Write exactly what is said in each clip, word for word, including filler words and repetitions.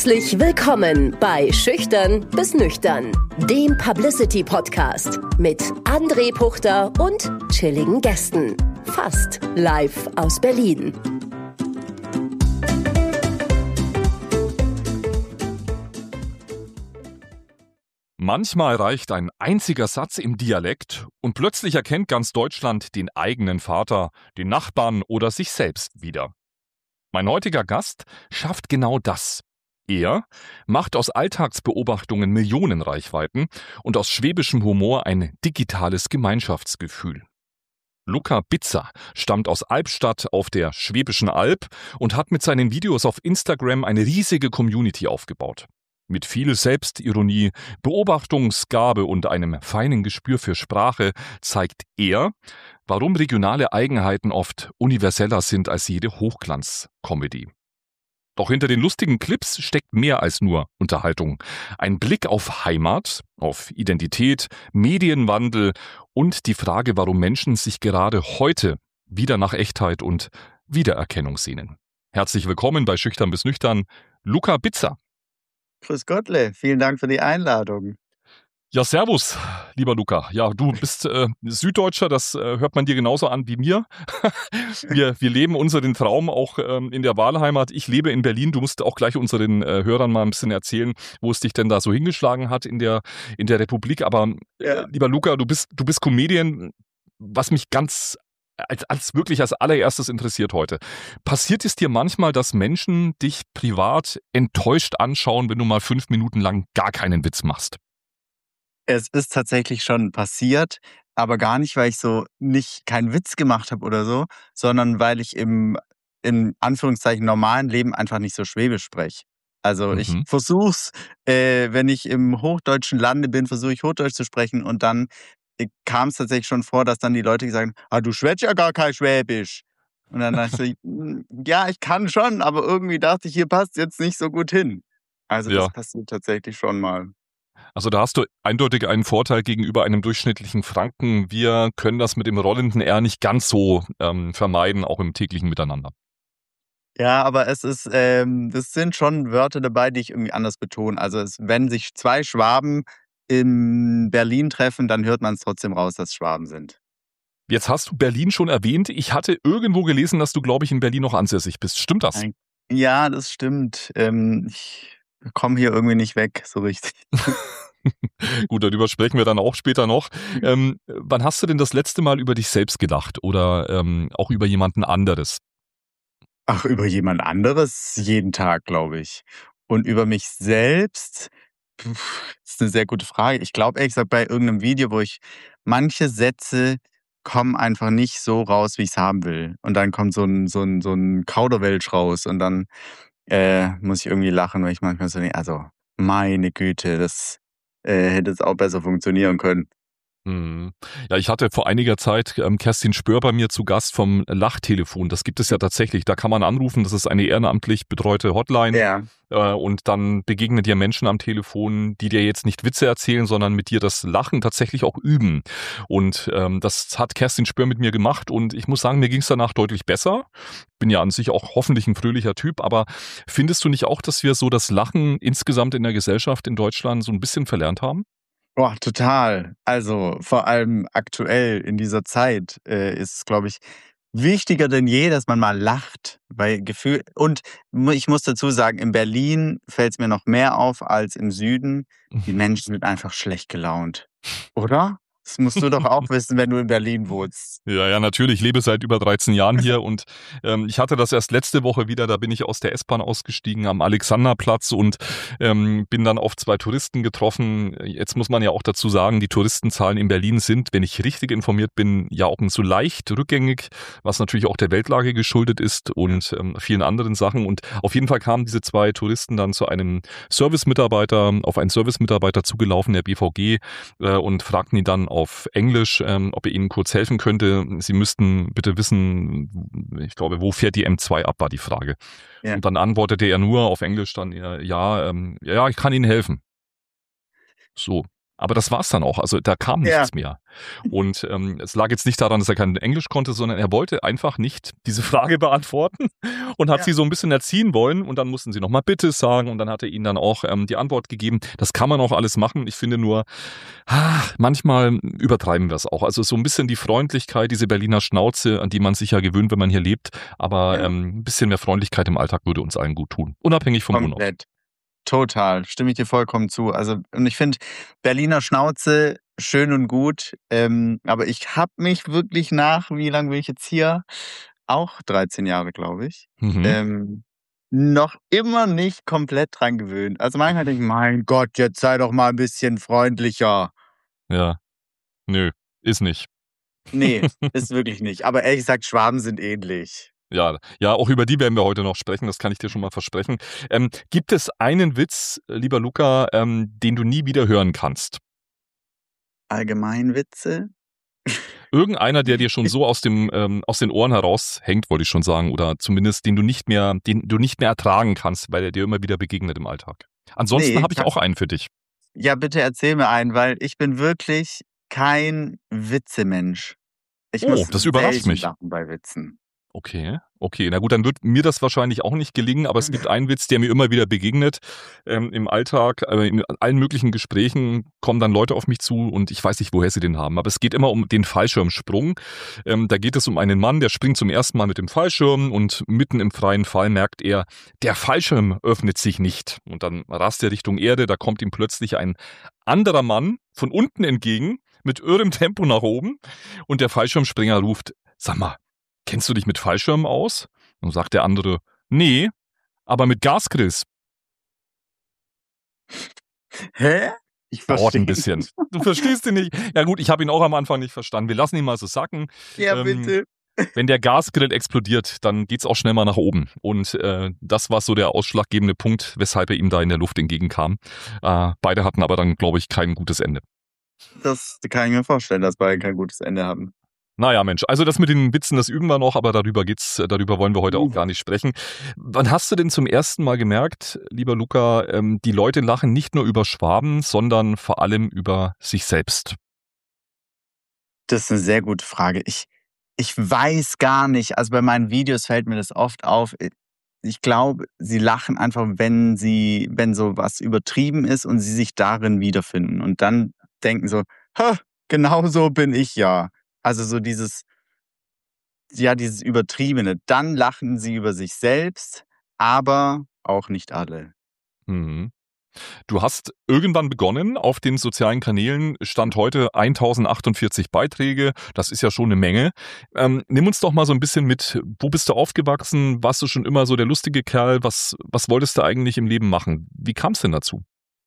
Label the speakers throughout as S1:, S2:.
S1: Herzlich willkommen bei Schüchtern bis Nüchtern, dem Publicity-Podcast mit André Puchter und chilligen Gästen. Fast live aus Berlin.
S2: Manchmal reicht ein einziger Satz im Dialekt und plötzlich erkennt ganz Deutschland den eigenen Vater, den Nachbarn oder sich selbst wieder. Mein heutiger Gast schafft genau das. Er macht aus Alltagsbeobachtungen Millionenreichweiten und aus schwäbischem Humor ein digitales Gemeinschaftsgefühl. Luca Bitzer stammt aus Albstadt auf der Schwäbischen Alb und hat mit seinen Videos auf Instagram eine riesige Community aufgebaut. Mit viel Selbstironie, Beobachtungsgabe und einem feinen Gespür für Sprache zeigt er, warum regionale Eigenheiten oft universeller sind als jede Hochglanz-Comedy. Doch hinter den lustigen Clips steckt mehr als nur Unterhaltung. Ein Blick auf Heimat, auf Identität, Medienwandel und die Frage, warum Menschen sich gerade heute wieder nach Echtheit und Wiedererkennung sehnen. Herzlich willkommen bei Schüchtern bis Nüchtern, Luca Bitzer.
S3: Grüß Gottle, vielen Dank für die Einladung.
S2: Ja, servus, lieber Luca. Ja, du bist äh, Süddeutscher, das äh, hört man dir genauso an wie mir. wir, wir leben unseren Traum auch ähm, in der Wahlheimat. Ich lebe in Berlin. Du musst auch gleich unseren äh, Hörern mal ein bisschen erzählen, wo es dich denn da so hingeschlagen hat in der, in der Republik. Aber äh, ja. lieber Luca, du bist, du bist Comedian, was mich ganz Als, als wirklich als allererstes interessiert heute. Passiert es dir manchmal, dass Menschen dich privat enttäuscht anschauen, wenn du mal fünf Minuten lang gar keinen Witz machst?
S3: Es ist tatsächlich schon passiert, aber gar nicht, weil ich so nicht keinen Witz gemacht habe oder so, sondern weil ich im, in Anführungszeichen, normalen Leben einfach nicht so Schwäbisch spreche. Also ich
S2: Mhm.
S3: versuch's, äh, wenn ich im hochdeutschen Lande bin, versuche ich Hochdeutsch zu sprechen und dann kam es tatsächlich schon vor, dass dann die Leute gesagt haben, ah, du schwätzt ja gar kein Schwäbisch. Und dann dachte ich, "Mm, ja, ich kann schon, aber irgendwie dachte ich, hier passt jetzt nicht so gut hin. Also das
S2: Ja,
S3: passiert tatsächlich schon mal.
S2: also da hast du eindeutig einen Vorteil gegenüber einem durchschnittlichen Franken. Wir können das mit dem rollenden R nicht ganz so ähm, vermeiden, auch im täglichen Miteinander.
S3: Ja, aber es ist, ähm, das sind schon Wörter dabei, die ich irgendwie anders betone. Also es, wenn sich zwei Schwaben in Berlin treffen, dann hört man es trotzdem raus, dass es Schwaben sind.
S2: Jetzt hast du Berlin schon erwähnt. Ich hatte irgendwo gelesen, dass du, glaube ich, in Berlin noch ansässig bist. Stimmt das?
S3: Ein- Ja, das stimmt. Ähm, ich komme hier irgendwie nicht weg, so richtig.
S2: Gut, darüber sprechen wir dann auch später noch. Ähm, wann hast du denn das letzte Mal über dich selbst gelacht oder ähm, auch über jemanden anderes?
S3: Ach, über jemand anderes jeden Tag, glaube ich. Und über mich selbst, pf, ist eine sehr gute Frage. Ich glaube ehrlich gesagt bei irgendeinem Video, wo ich manche Sätze kommen einfach nicht so raus, wie ich es haben will. Und dann kommt so ein, so ein, so ein Kauderwelsch raus und dann äh, muss ich irgendwie lachen, weil ich manchmal so denke, also meine Güte, das äh, hätte jetzt auch besser funktionieren können.
S2: Hm. Ja, ich hatte vor einiger Zeit ähm, Kerstin Spöhr bei mir zu Gast vom Lachtelefon. Das gibt es ja tatsächlich. Da kann man anrufen. Das ist eine ehrenamtlich betreute Hotline.
S3: Ja.
S2: Äh, und dann begegnen dir Menschen am Telefon, die dir jetzt nicht Witze erzählen, sondern mit dir das Lachen tatsächlich auch üben. Und ähm, das hat Kerstin Spöhr mit mir gemacht. Und ich muss sagen, mir ging es danach deutlich besser. Bin ja an sich auch hoffentlich ein fröhlicher Typ. Aber findest du nicht auch, dass wir so das Lachen insgesamt in der Gesellschaft in Deutschland so ein bisschen verlernt haben?
S3: Boah, total. Also vor allem aktuell in dieser Zeit äh, ist es, glaube ich, wichtiger denn je, dass man mal lacht. Weil Gefühl und mu- ich muss dazu sagen, in Berlin fällt es mir noch mehr auf als im Süden. Die Menschen sind einfach schlecht gelaunt. Oder? Das musst du doch auch wissen, wenn du in Berlin wohnst.
S2: Ja, ja, natürlich. Ich lebe seit über dreizehn Jahren hier und ähm, ich hatte das erst letzte Woche wieder. Da bin ich aus der S-Bahn ausgestiegen am Alexanderplatz und ähm, bin dann auf zwei Touristen getroffen. Jetzt muss man ja auch dazu sagen, die Touristenzahlen in Berlin sind, wenn ich richtig informiert bin, ja auch so leicht rückgängig, was natürlich auch der Weltlage geschuldet ist und ähm, vielen anderen Sachen. Und auf jeden Fall kamen diese zwei Touristen dann zu einem Servicemitarbeiter, auf einen Servicemitarbeiter zugelaufen, der B V G, äh, und fragten ihn dann auf Englisch, ähm, ob er ihnen kurz helfen könnte. Sie müssten bitte wissen, ich glaube, wo fährt die M zwei ab, war die Frage.
S3: Ja.
S2: Und dann antwortete er nur auf Englisch dann, ja, ja, ähm, ja, ich kann Ihnen helfen. So. Aber das war's dann auch. Also da kam
S3: Ja.
S2: nichts mehr. Und ähm, es lag jetzt nicht daran, dass er kein Englisch konnte, sondern er wollte einfach nicht diese Frage beantworten und hat
S3: Ja.
S2: sie so ein bisschen erziehen wollen. Und dann mussten sie nochmal Bitte sagen und dann hat er ihnen dann auch ähm, die Antwort gegeben. Das kann man auch alles machen. Ich finde nur, ah, manchmal übertreiben wir es auch. Also so ein bisschen die Freundlichkeit, diese Berliner Schnauze, an die man sich ja gewöhnt, wenn man hier lebt. Aber
S3: Ja.
S2: ähm, ein bisschen mehr Freundlichkeit im Alltag würde uns allen gut tun. Unabhängig vom Wohnort.
S3: Komplett. Total, stimme ich dir vollkommen zu. Also, und ich finde, Berliner Schnauze schön und gut, ähm, aber ich habe mich wirklich nach, wie lange bin ich jetzt hier? Auch dreizehn Jahre, glaube ich,
S2: Mhm.
S3: ähm, noch immer nicht komplett dran gewöhnt. Also manchmal denke ich, mein Gott, jetzt sei doch mal ein bisschen freundlicher.
S2: Ja, nö, ist nicht.
S3: Nee, ist wirklich nicht. Aber ehrlich gesagt, Schwaben sind ähnlich.
S2: Ja, ja, auch über die werden wir heute noch sprechen, das kann ich dir schon mal versprechen. Ähm, gibt es einen Witz, lieber Luca, ähm, den du nie wieder hören kannst?
S3: Allgemeinwitze?
S2: Irgendeiner, der dir schon so aus dem ähm, aus den Ohren heraushängt, wollte ich schon sagen, oder zumindest den du nicht mehr, den du nicht mehr ertragen kannst, weil er dir immer wieder begegnet im Alltag. Ansonsten
S3: Nee,
S2: habe ich
S3: ka-
S2: auch einen für dich.
S3: Ja, bitte erzähl mir einen, weil ich bin wirklich kein Witzemensch. Ich
S2: Oh,
S3: muss
S2: das überrascht
S3: selten
S2: mich.
S3: lachen bei Witzen.
S2: Okay, okay. Na gut, dann wird mir das wahrscheinlich auch nicht gelingen, aber es gibt einen Witz, der mir immer wieder begegnet. Ähm, im Alltag, äh, in allen möglichen Gesprächen kommen dann Leute auf mich zu und ich weiß nicht, woher sie den haben. Aber es geht immer um den Fallschirmsprung. Ähm, da geht es um einen Mann, der springt zum ersten Mal mit dem Fallschirm und mitten im freien Fall merkt er, der Fallschirm öffnet sich nicht. Und dann rast er Richtung Erde, da kommt ihm plötzlich ein anderer Mann von unten entgegen mit irrem Tempo nach oben und der Fallschirmspringer ruft, sag mal, kennst du dich mit Fallschirmen aus? Und sagt der andere, nee, aber mit Gasgrills.
S3: Hä? Ich
S2: Dauert
S3: verstehe
S2: ein bisschen.
S3: nicht.
S2: Du verstehst ihn nicht. Ja gut, ich habe ihn auch am Anfang nicht verstanden. Wir lassen ihn mal so sacken.
S3: Ja,
S2: Ähm,
S3: bitte.
S2: wenn der Gasgrill explodiert, dann geht's auch schnell mal nach oben. Und äh, das war so der ausschlaggebende Punkt, weshalb er ihm da in der Luft entgegenkam. Äh, beide hatten aber dann, glaube ich, kein gutes Ende.
S3: Das kann ich mir vorstellen, dass beide kein gutes Ende haben.
S2: Naja, Mensch, also das mit den Witzen, das üben wir noch, aber darüber geht's, darüber wollen wir heute auch
S3: Uh.
S2: gar nicht sprechen. Wann hast du denn zum ersten Mal gemerkt, lieber Luca, ähm, die Leute lachen nicht nur über Schwaben, sondern vor allem über sich selbst?
S3: Das ist eine sehr gute Frage. Ich ich weiß gar nicht, also bei meinen Videos fällt mir das oft auf. I ich glaube, sie lachen einfach, wenn sie wenn so was übertrieben ist und sie sich darin wiederfinden und dann denken so: „Ha, genau so bin ich ja.“ Also, so dieses ja, dieses Übertriebene. Dann lachen sie über sich selbst, aber auch nicht alle.
S2: Mhm. Du hast irgendwann begonnen, auf den sozialen Kanälen stand heute tausendachundvierzig Beiträge, das ist ja schon eine Menge. Ähm, nimm uns doch mal so ein bisschen mit, wo bist du aufgewachsen? Warst du schon immer so der lustige Kerl? Was, was wolltest du eigentlich im Leben machen? Wie kam es denn dazu?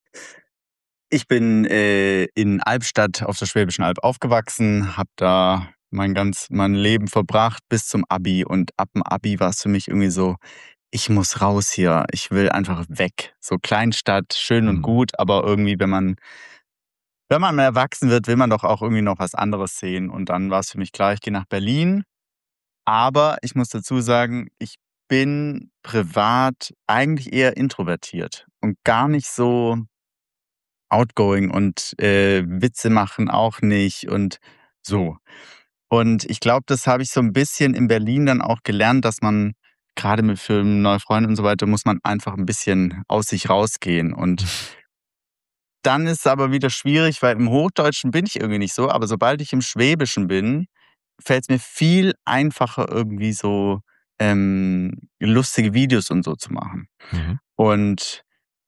S3: Ich bin, äh, in Albstadt auf der Schwäbischen Alb aufgewachsen, habe da mein ganz mein Leben verbracht bis zum Abi und ab dem Abi war es für mich irgendwie so: „Ich muss raus hier, ich will einfach weg.“ So Kleinstadt, schön und
S2: Mhm.
S3: gut, aber irgendwie, wenn man wenn man erwachsen wird, will man doch auch irgendwie noch was anderes sehen. Und dann war es für mich klar, ich gehe nach Berlin. Aber ich muss dazu sagen, ich bin privat eigentlich eher introvertiert und gar nicht so outgoing und, äh, Witze machen auch nicht und so. Und ich glaube, das habe ich so ein bisschen in Berlin dann auch gelernt, dass man gerade mit für neue Freunde und so weiter muss man einfach ein bisschen aus sich rausgehen. Und dann ist es aber wieder schwierig, weil im Hochdeutschen bin ich irgendwie nicht so, aber sobald ich im Schwäbischen bin, fällt es mir viel einfacher, irgendwie so, ähm, lustige Videos und so zu machen.
S2: Mhm.
S3: Und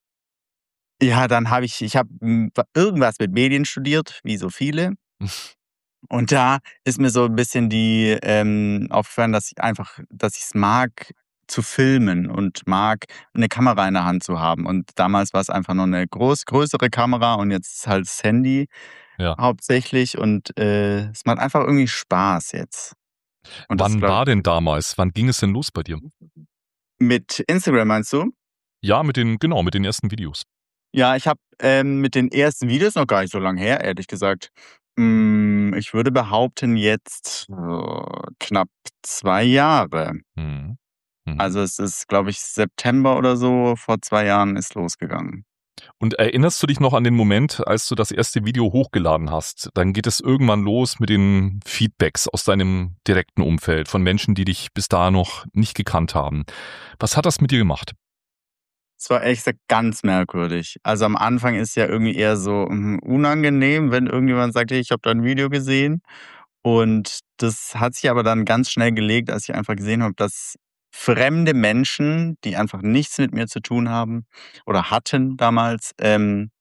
S3: ja, dann habe ich ich habe, hm, irgendwas mit Medien studiert, wie so viele. Und da ist mir so ein bisschen die, ähm, aufgefallen, dass ich einfach dass ich's mag, zu filmen und mag, eine Kamera in der Hand zu haben. Und damals war es einfach noch eine groß größere Kamera und jetzt ist halt das Handy
S2: Ja.
S3: hauptsächlich und, äh, es macht einfach irgendwie Spaß jetzt. Und das
S2: Wann
S3: glaube
S2: war denn
S3: ich
S2: damals? Wann ging es denn los bei dir?
S3: mit Instagram meinst du?
S2: Ja, mit den, genau, mit den ersten Videos.
S3: Ja, ich habe, ähm, mit den ersten Videos noch gar nicht so lange her, ehrlich gesagt. Hm, ich würde behaupten, jetzt, äh, knapp zwei Jahre.
S2: Mhm. Mhm.
S3: Also, es ist, glaube ich, September oder so vor zwei Jahren ist losgegangen.
S2: Und erinnerst du dich noch an den Moment, als du das erste Video hochgeladen hast? Dann geht es irgendwann los mit den Feedbacks aus deinem direkten Umfeld von Menschen, die dich bis da noch nicht gekannt haben. Was hat das mit dir gemacht?
S3: Es war ehrlich gesagt ganz merkwürdig. Also am Anfang ist ja irgendwie eher so mm, unangenehm, wenn irgendjemand sagt, hey, ich habe dein Video gesehen. Und das hat sich aber dann ganz schnell gelegt, als ich einfach gesehen habe, dass fremde Menschen, die einfach nichts mit mir zu tun haben oder hatten damals, ähm,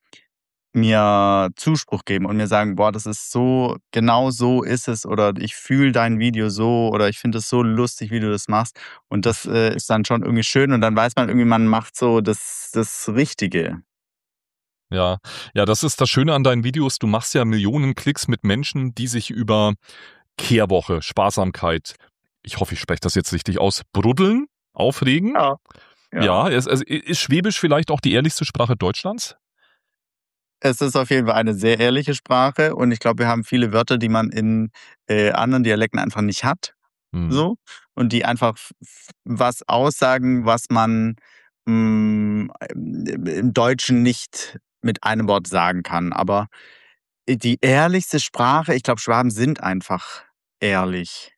S3: mir Zuspruch geben und mir sagen, boah, das ist so, genau so ist es oder ich fühle dein Video so oder ich finde es so lustig, wie du das machst. Und das äh, ist dann schon irgendwie schön und dann weiß man irgendwie, man macht so das, das Richtige.
S2: Ja, ja, das ist das Schöne an deinen Videos. Du machst ja Millionen Klicks mit Menschen, die sich über Kehrwoche, Sparsamkeit, ich hoffe, ich spreche das jetzt richtig aus, bruddeln, aufregen.
S3: Ja.
S2: Ja, ist, also ist Schwäbisch vielleicht auch die ehrlichste Sprache Deutschlands?
S3: Es ist auf jeden Fall eine sehr ehrliche Sprache und ich glaube, wir haben viele Wörter, die man in äh, anderen Dialekten einfach nicht hat.
S2: Hm.
S3: So und die einfach f- f- was aussagen, was man mm, im Deutschen nicht mit einem Wort sagen kann. Aber die ehrlichste Sprache, ich glaube, Schwaben sind einfach ehrlich.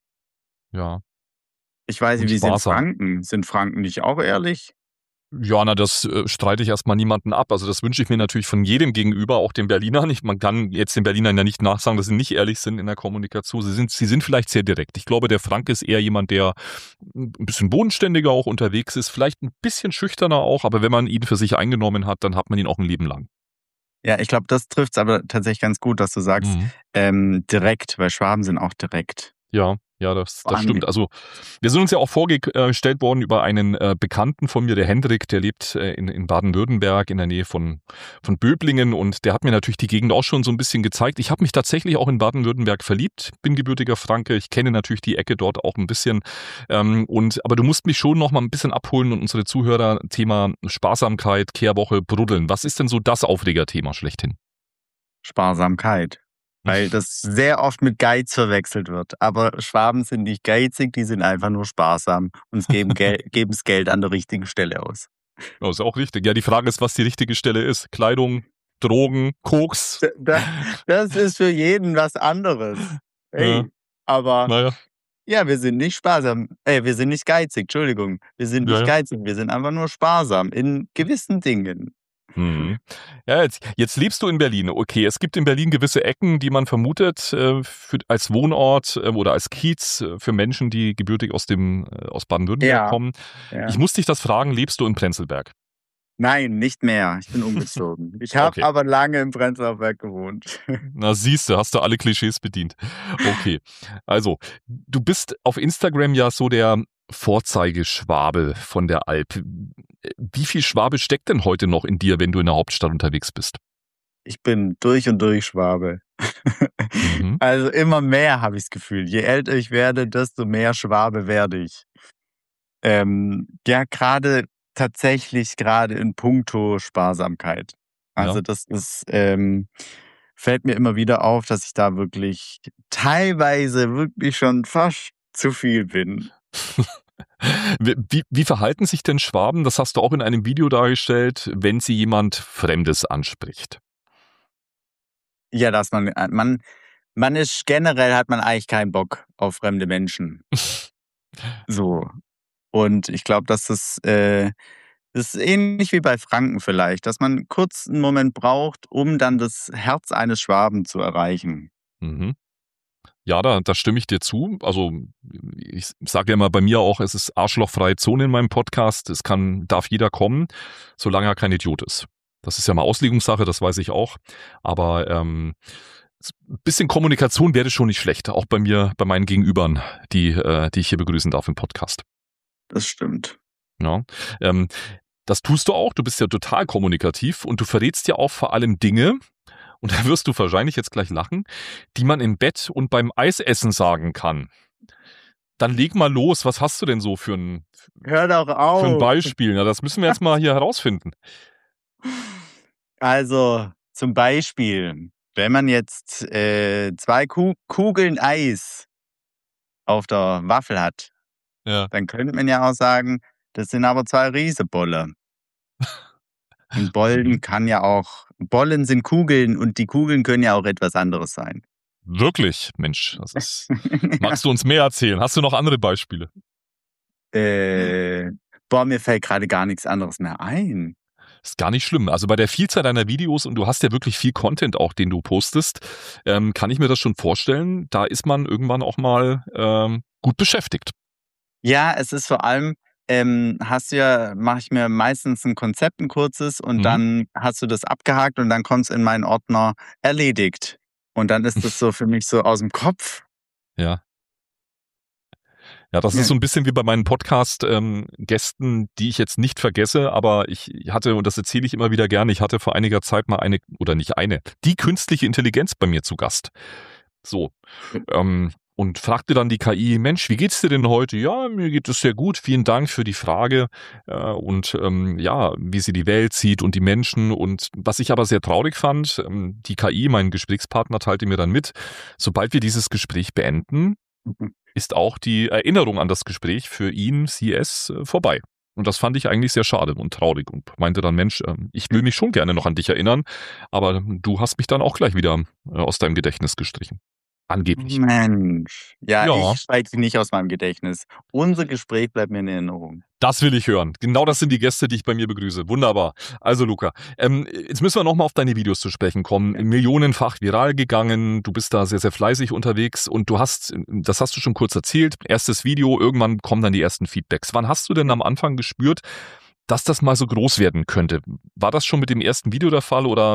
S2: Ja,
S3: Ich weiß nicht,
S2: und
S3: wie sind
S2: sparsam.
S3: Franken? Sind Franken nicht auch ehrlich?
S2: Ja, na, das äh, streite ich erstmal niemanden ab. Also das wünsche ich mir natürlich von jedem gegenüber, auch den Berlinern. Ich, man kann jetzt den Berlinern ja nicht nachsagen, dass sie nicht ehrlich sind in der Kommunikation. Sie sind, sie sind vielleicht sehr direkt. Ich glaube, der Franke ist eher jemand, der ein bisschen bodenständiger auch unterwegs ist, vielleicht ein bisschen schüchterner auch, aber wenn man ihn für sich eingenommen hat, dann hat man ihn auch ein Leben lang.
S3: Ja, ich glaube, das trifft es aber tatsächlich ganz gut, dass du sagst,
S2: Mhm.
S3: ähm, direkt, weil Schwaben sind auch direkt.
S2: Ja, ja, das,
S3: Vor
S2: das
S3: allem,
S2: stimmt. Also wir sind uns ja auch vorgestellt worden über einen äh, Bekannten von mir, der Hendrik, der lebt äh, in, in Baden-Württemberg in der Nähe von, von Böblingen und der hat mir natürlich die Gegend auch schon so ein bisschen gezeigt. Ich habe mich tatsächlich auch in Baden-Württemberg verliebt, bin gebürtiger Franke, ich kenne natürlich die Ecke dort auch ein bisschen. Ähm, und aber du musst mich schon noch mal ein bisschen abholen und unsere Zuhörer Thema Sparsamkeit, Kehrwoche, Bruddeln. Was ist denn so das Aufregerthema schlechthin?
S3: Sparsamkeit. Weil das sehr oft mit Geiz verwechselt wird. Aber Schwaben sind nicht geizig, die sind einfach nur sparsam und geben Gel geben das Geld an der richtigen Stelle aus.
S2: Ja, ist auch richtig. Ja, die Frage ist, was die richtige Stelle ist. Kleidung, Drogen, Koks.
S3: D da das ist für jeden was anderes.
S2: Ja,
S3: Hey, aber
S2: naja,
S3: ja, wir sind nicht sparsam. Ey, wir sind nicht geizig, Entschuldigung. Wir sind
S2: ja,
S3: nicht
S2: ja.
S3: geizig, wir sind einfach nur sparsam in gewissen Dingen.
S2: Mhm. Ja, jetzt, jetzt lebst du in Berlin. Okay, es gibt in Berlin gewisse Ecken, die man vermutet äh, für, als Wohnort äh, oder als Kiez äh, für Menschen, die gebürtig aus dem äh, aus Baden-Württemberg
S3: Ja,
S2: kommen. Ich
S3: ja.
S2: muss dich das fragen, lebst du in Prenzlberg?
S3: Nein, nicht mehr. Ich bin umgezogen. Ich habe
S2: Okay.
S3: aber lange im Prenzlauer Berg gewohnt.
S2: Na siehst du, hast du alle Klischees bedient. Okay, also du bist auf Instagram ja so der Vorzeigeschwabe von der Alp. Wie viel Schwabe steckt denn heute noch in dir, wenn du in der Hauptstadt unterwegs bist?
S3: Ich bin durch und durch Schwabe.
S2: Mhm.
S3: Also immer mehr habe ich das Gefühl. Je älter ich werde, desto mehr Schwabe werde ich. Ähm, ja, gerade tatsächlich gerade in puncto Sparsamkeit. Also
S2: Ja.
S3: das ist, ähm, fällt mir immer wieder auf, dass ich da wirklich teilweise wirklich schon fast zu viel bin.
S2: Wie, wie wie verhalten sich denn Schwaben, das hast du auch in einem Video dargestellt, wenn sie jemand Fremdes anspricht?
S3: Ja, dass man, äh, man, man ist generell hat man eigentlich keinen Bock auf fremde Menschen. So. Und ich glaube, dass das, äh, das ist ähnlich wie bei Franken vielleicht, dass man kurz einen Moment braucht, um dann das Herz eines Schwaben zu erreichen.
S2: Mhm. Ja, da, da stimme ich dir zu. Also ich sage ja immer bei mir auch, es ist arschlochfreie Zone in meinem Podcast. Es kann, darf jeder kommen, solange er kein Idiot ist. Das ist ja mal Auslegungssache, das weiß ich auch. Aber ähm, ein bisschen Kommunikation wäre schon nicht schlecht, auch bei mir, bei meinen Gegenübern, die, äh, die ich hier begrüßen darf im Podcast.
S3: Das stimmt.
S2: Ja. Ähm, das tust du auch. Du bist ja total kommunikativ und du verrätst ja auch vor allem Dinge, und da wirst du wahrscheinlich jetzt gleich lachen, die man im Bett und beim Eisessen sagen kann. Dann leg mal los. Was hast du denn so für ein,
S3: Hör doch
S2: für ein
S3: auf.
S2: Beispiel? Na, das müssen wir jetzt mal hier herausfinden.
S3: Also, zum Beispiel, wenn man jetzt, äh, zwei Ku Kugeln Eis auf der Waffel hat,
S2: Ja.
S3: dann könnte man ja auch sagen: „Das sind aber zwei Riesenbolle.“ Und Bollen kann ja auch, Bollen sind Kugeln und die Kugeln können ja auch etwas anderes sein.
S2: Wirklich? Mensch, das ist. Magst du uns mehr erzählen? Hast du noch andere Beispiele?
S3: Äh, boah, mir fällt gerade gar nichts anderes mehr ein.
S2: Ist gar nicht schlimm. Also bei der Vielzahl deiner Videos, und du hast ja wirklich viel Content auch, den du postest, ähm, kann ich mir das schon vorstellen, da ist man irgendwann auch mal ähm, gut beschäftigt.
S3: Ja, es ist vor allem, ähm, hast du ja, mache ich mir meistens ein Konzept, ein kurzes, und
S2: Mhm.
S3: dann hast du das abgehakt und dann kommt es in meinen Ordner erledigt. Und dann ist das so für mich so aus dem Kopf.
S2: Ja. Ja, das
S3: Ja.
S2: ist so ein bisschen wie bei meinen Podcast-Gästen, die ich jetzt nicht vergesse, aber ich hatte, und das erzähle ich immer wieder gerne, ich hatte vor einiger Zeit mal eine, oder nicht eine, die künstliche Intelligenz bei mir zu Gast. So. Ähm, und fragte dann die K I, Mensch, wie geht's dir denn heute? Ja, mir geht es sehr gut, vielen Dank für die Frage. Äh, und ähm, ja, wie sie die Welt sieht und die Menschen. Und was ich aber sehr traurig fand, ähm, die K I, mein Gesprächspartner, teilte mir dann mit, sobald wir dieses Gespräch beenden,
S3: Mhm.
S2: ist auch die Erinnerung an das Gespräch für ihn, C S, äh, vorbei. Und das fand ich eigentlich sehr schade und traurig und meinte dann, Mensch, äh, ich will mich schon gerne noch an dich erinnern, aber du hast mich dann auch gleich wieder äh, aus deinem Gedächtnis gestrichen. Angeblich.
S3: Mensch. Ja,
S2: Ja.
S3: ich streich sie nicht aus meinem Gedächtnis. Unser Gespräch bleibt mir in Erinnerung.
S2: Das will ich hören. Genau das sind die Gäste, die ich bei mir begrüße. Wunderbar. Also Luca, ähm, jetzt müssen wir nochmal auf deine Videos zu sprechen kommen.
S3: Ja.
S2: Millionenfach viral gegangen. Du bist da sehr, sehr fleißig unterwegs und du hast, das hast du schon kurz erzählt, erstes Video, irgendwann kommen dann die ersten Feedbacks. Wann hast du denn am Anfang gespürt, dass das mal so groß werden könnte? War das schon mit dem ersten Video der Fall oder,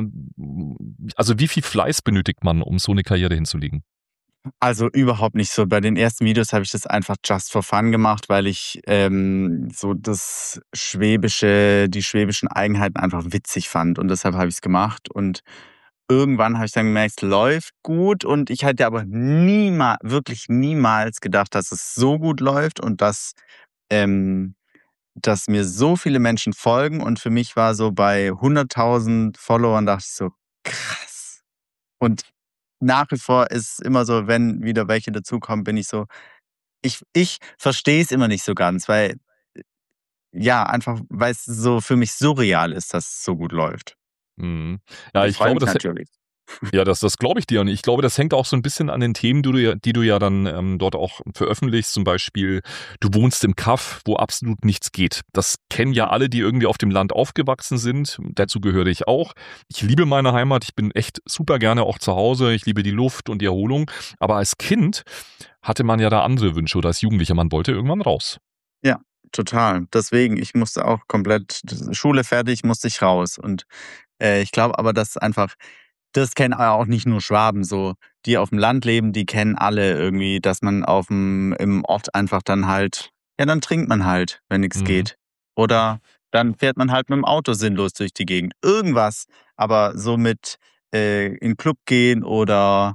S2: also wie viel Fleiß benötigt man, um so eine Karriere hinzulegen?
S3: Also überhaupt nicht so. Bei den ersten Videos habe ich das einfach just for fun gemacht, weil ich ähm, so das schwäbische, die schwäbischen Eigenheiten einfach witzig fand und deshalb habe ich es gemacht. Und irgendwann habe ich dann gemerkt, es läuft gut, und ich hätte aber niemals, wirklich niemals gedacht, dass es so gut läuft und dass, ähm, dass mir so viele Menschen folgen. Und für mich war so bei hunderttausend Followern, dachte ich so, krass. Und nach wie vor ist es immer so, wenn wieder welche dazukommen, bin ich so, ich, ich verstehe es immer nicht so ganz, weil, ja, einfach, weil es so für mich surreal ist, dass es so gut läuft.
S2: Mhm.
S3: Und
S2: Ja,
S3: ich
S2: ich
S3: freue
S2: glaube,
S3: mich
S2: das
S3: natürlich.
S2: Ja, das, das glaube ich dir. Und ich glaube, das hängt auch so ein bisschen an den Themen, die du ja, die du ja dann ähm, dort auch veröffentlichst. Zum Beispiel, du wohnst im Kaff, wo absolut nichts geht. Das kennen ja alle, die irgendwie auf dem Land aufgewachsen sind. Dazu gehöre ich auch. Ich liebe meine Heimat. Ich bin echt super gerne auch zu Hause. Ich liebe die Luft und die Erholung. Aber als Kind hatte man ja da andere Wünsche, oder als Jugendlicher, man wollte irgendwann raus.
S3: Ja, total. Deswegen, ich musste auch komplett, Schule fertig, musste ich raus. Und äh, ich glaube aber, dass einfach, das kennen auch nicht nur Schwaben so, die auf dem Land leben, die kennen alle irgendwie, dass man auf dem, im Ort einfach dann halt, ja, dann trinkt man halt, wenn nichts
S2: Mhm.
S3: geht. Oder dann fährt man halt mit dem Auto sinnlos durch die Gegend. Irgendwas, aber so mit äh, in den Club gehen oder,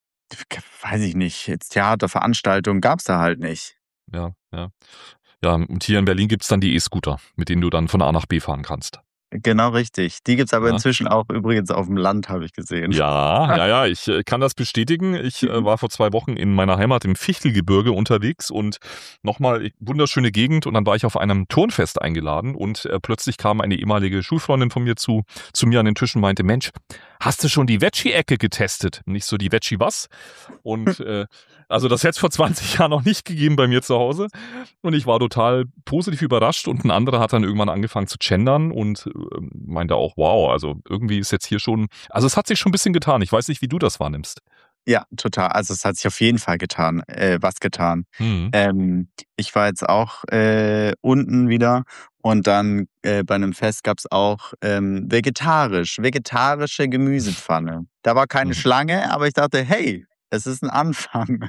S3: weiß ich nicht, jetzt Theaterveranstaltungen gab's da halt nicht.
S2: Ja, ja. Ja, und hier in Berlin gibt's dann die E-Scooter, mit denen du dann von A nach B fahren kannst.
S3: Genau richtig. Die gibt's aber
S2: Ja.
S3: inzwischen auch übrigens auf dem Land, habe ich gesehen.
S2: Ja, ja, ja, ich äh, kann das bestätigen. Ich äh, war vor zwei Wochen in meiner Heimat im Fichtelgebirge unterwegs und nochmal wunderschöne Gegend, und dann war ich auf einem Turnfest eingeladen und äh, plötzlich kam eine ehemalige Schulfreundin von mir zu, zu mir an den Tisch und meinte, Mensch, hast du schon die Veggie-Ecke getestet? Nicht so, die Veggie was? Und äh, also das hätte es vor zwanzig Jahren noch nicht gegeben bei mir zu Hause, und ich war total positiv überrascht, und ein anderer hat dann irgendwann angefangen zu gendern und äh, meinte auch, wow, also irgendwie ist jetzt hier schon, also es hat sich schon ein bisschen getan. Ich weiß nicht, wie du das wahrnimmst.
S3: Ja, total. Also es hat sich auf jeden Fall getan, äh, was getan.
S2: Mhm.
S3: Ähm, ich war jetzt auch äh, unten wieder, und dann äh, bei einem Fest gab's auch ähm, vegetarisch, vegetarische Gemüsepfanne. Da war keine
S2: Mhm.
S3: Schlange, aber ich dachte, hey, es ist ein Anfang.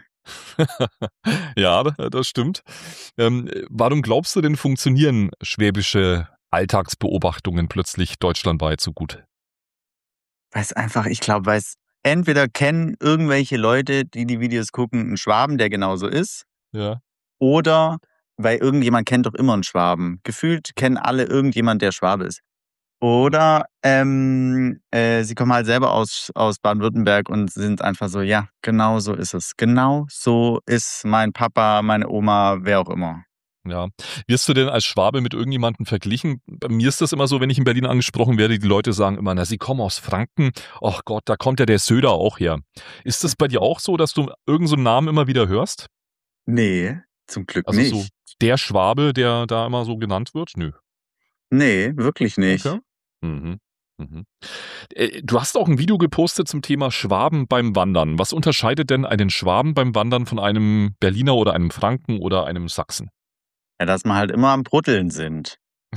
S2: Ja, da- das stimmt. Ähm, warum glaubst du denn, funktionieren schwäbische Alltagsbeobachtungen plötzlich deutschlandweit so gut?
S3: Weil es einfach, ich glaube, weil es entweder kennen irgendwelche Leute, die die Videos gucken, einen Schwaben, der genauso ist,
S2: Ja.
S3: oder weil irgendjemand kennt doch immer einen Schwaben. Gefühlt kennen alle irgendjemand, der Schwabe ist. Oder ähm, äh, sie kommen halt selber aus, aus Baden-Württemberg und sind einfach so, ja, genau so ist es. Genau so ist mein Papa, meine Oma, wer auch immer.
S2: Ja. Wirst du denn als Schwabe mit irgendjemandem verglichen? Bei mir ist das immer so, wenn ich in Berlin angesprochen werde, die Leute sagen immer, na, sie kommen aus Franken. Ach Gott, da kommt ja der Söder auch her. Ist das bei dir auch so, dass du irgend so einen Namen immer wieder hörst?
S3: Nee, zum Glück
S2: Also so
S3: nicht.
S2: der Schwabe, der da immer so genannt wird? Nö.
S3: Nee, wirklich
S2: Okay.
S3: nicht.
S2: Mhm. Mhm. Äh, du hast auch ein Video gepostet zum Thema Schwaben beim Wandern. Was unterscheidet denn einen Schwaben beim Wandern von einem Berliner oder einem Franken oder einem Sachsen?
S3: Ja, dass wir halt immer am Brutteln sind.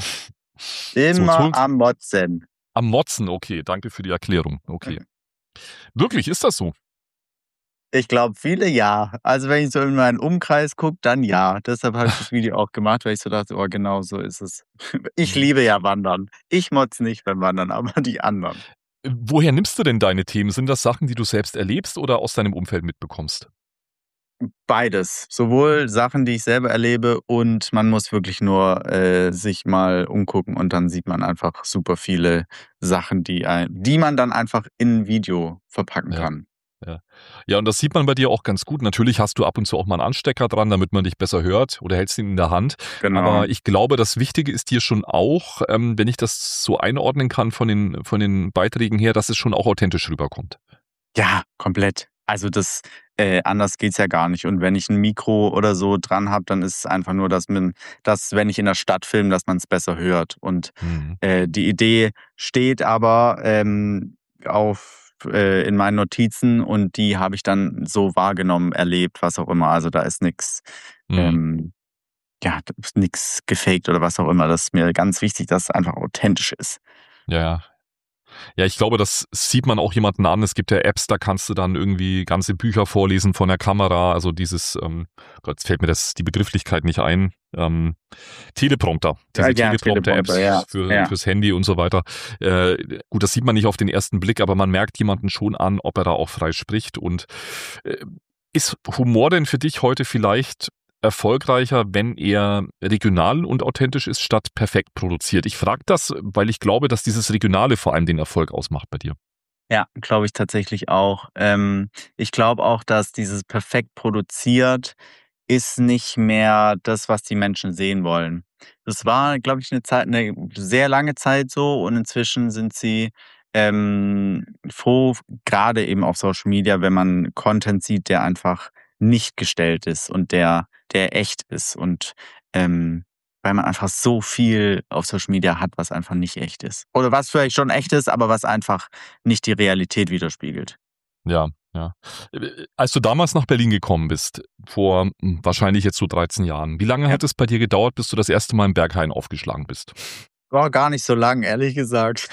S2: So, jetzt
S3: Immer
S2: holen
S3: am Motzen.
S2: am Motzen, okay, danke für die Erklärung. Okay. Wirklich, ist das so?
S3: Ich glaube, viele ja. Also, wenn ich so in meinen Umkreis gucke, dann ja. Deshalb habe ich das Video auch gemacht, weil ich so dachte: „Oh, genau so ist es.“ Ich
S2: Mhm.
S3: liebe ja Wandern. Ich motze nicht beim Wandern, aber die anderen.
S2: Äh, woher nimmst du denn deine Themen? Sind das Sachen, die du selbst erlebst oder aus deinem Umfeld mitbekommst?
S3: Beides. Sowohl Sachen, die ich selber erlebe, und man muss wirklich nur, äh, sich mal umgucken, und dann sieht man einfach super viele Sachen, die ein die man dann einfach in 'n Video verpacken
S2: Ja,
S3: kann.
S2: ja. Ja, und das sieht man bei dir auch ganz gut. Natürlich hast du ab und zu auch mal 'n Anstecker dran, damit man dich besser hört oder hältst ihn in der Hand.
S3: Genau.
S2: Aber ich glaube, das Wichtige ist dir schon auch, ähm, wenn ich das so einordnen kann von den von den Beiträgen her, dass es schon auch authentisch rüberkommt.
S3: Ja, komplett. Also das äh, anders geht's ja gar nicht. Und wenn ich 'n Mikro oder so dran habe, dann ist es einfach nur, dass man dass, wenn ich in der Stadt filme, dass man's besser hört. Und,
S2: Mhm.
S3: äh, die Idee steht aber, ähm, auf äh, in meinen Notizen, und die habe ich dann so wahrgenommen, erlebt, was auch immer. Also, da ist nix,
S2: Mhm.
S3: ähm ja, da ist nix gefaked oder was auch immer. Das ist mir ganz wichtig, dass es einfach authentisch ist.
S2: Ja, ja. Ja, ich glaube, das sieht man auch jemanden an. Es gibt ja Apps, da kannst du dann irgendwie ganze Bücher vorlesen von der Kamera. Also dieses, ähm, Gott, jetzt fällt mir das die Begrifflichkeit nicht ein. Ähm, Teleprompter,
S3: Ja,
S2: diese
S3: ja, Teleprompter, ja,
S2: Teleprompter-Apps für
S3: ja.
S2: fürs Handy und so weiter. Äh, gut, das sieht man nicht auf den ersten Blick, aber man merkt jemanden schon an, ob er da auch frei spricht. Und äh, ist Humor denn für dich heute vielleicht erfolgreicher, wenn er regional und authentisch ist, statt perfekt produziert? Ich frage das, weil ich glaube, dass dieses Regionale vor allem den Erfolg ausmacht bei dir.
S3: Ja, glaube ich tatsächlich auch. Ähm, ich glaube auch, dass dieses perfekt produziert ist nicht mehr das, was die Menschen sehen wollen. Das war, glaube ich, 'ne Zeit 'ne sehr lange Zeit so, und inzwischen sind sie, ähm, froh, grade eben auf Social Media, wenn man Content sieht, der einfach nicht gestellt ist und der der echt ist, und, ähm, weil man einfach so viel auf Social Media hat, was einfach nicht echt ist. Oder was vielleicht schon echt ist, aber was einfach nicht die Realität widerspiegelt.
S2: Ja, ja. Äh, als du damals nach Berlin gekommen bist, vor, hm, wahrscheinlich jetzt so dreizehn Jahren, wie lange
S3: Ja.
S2: hat es bei dir gedauert, bis du das erste Mal im Berghain aufgeschlagen bist?
S3: War gar nicht so lang, ehrlich gesagt.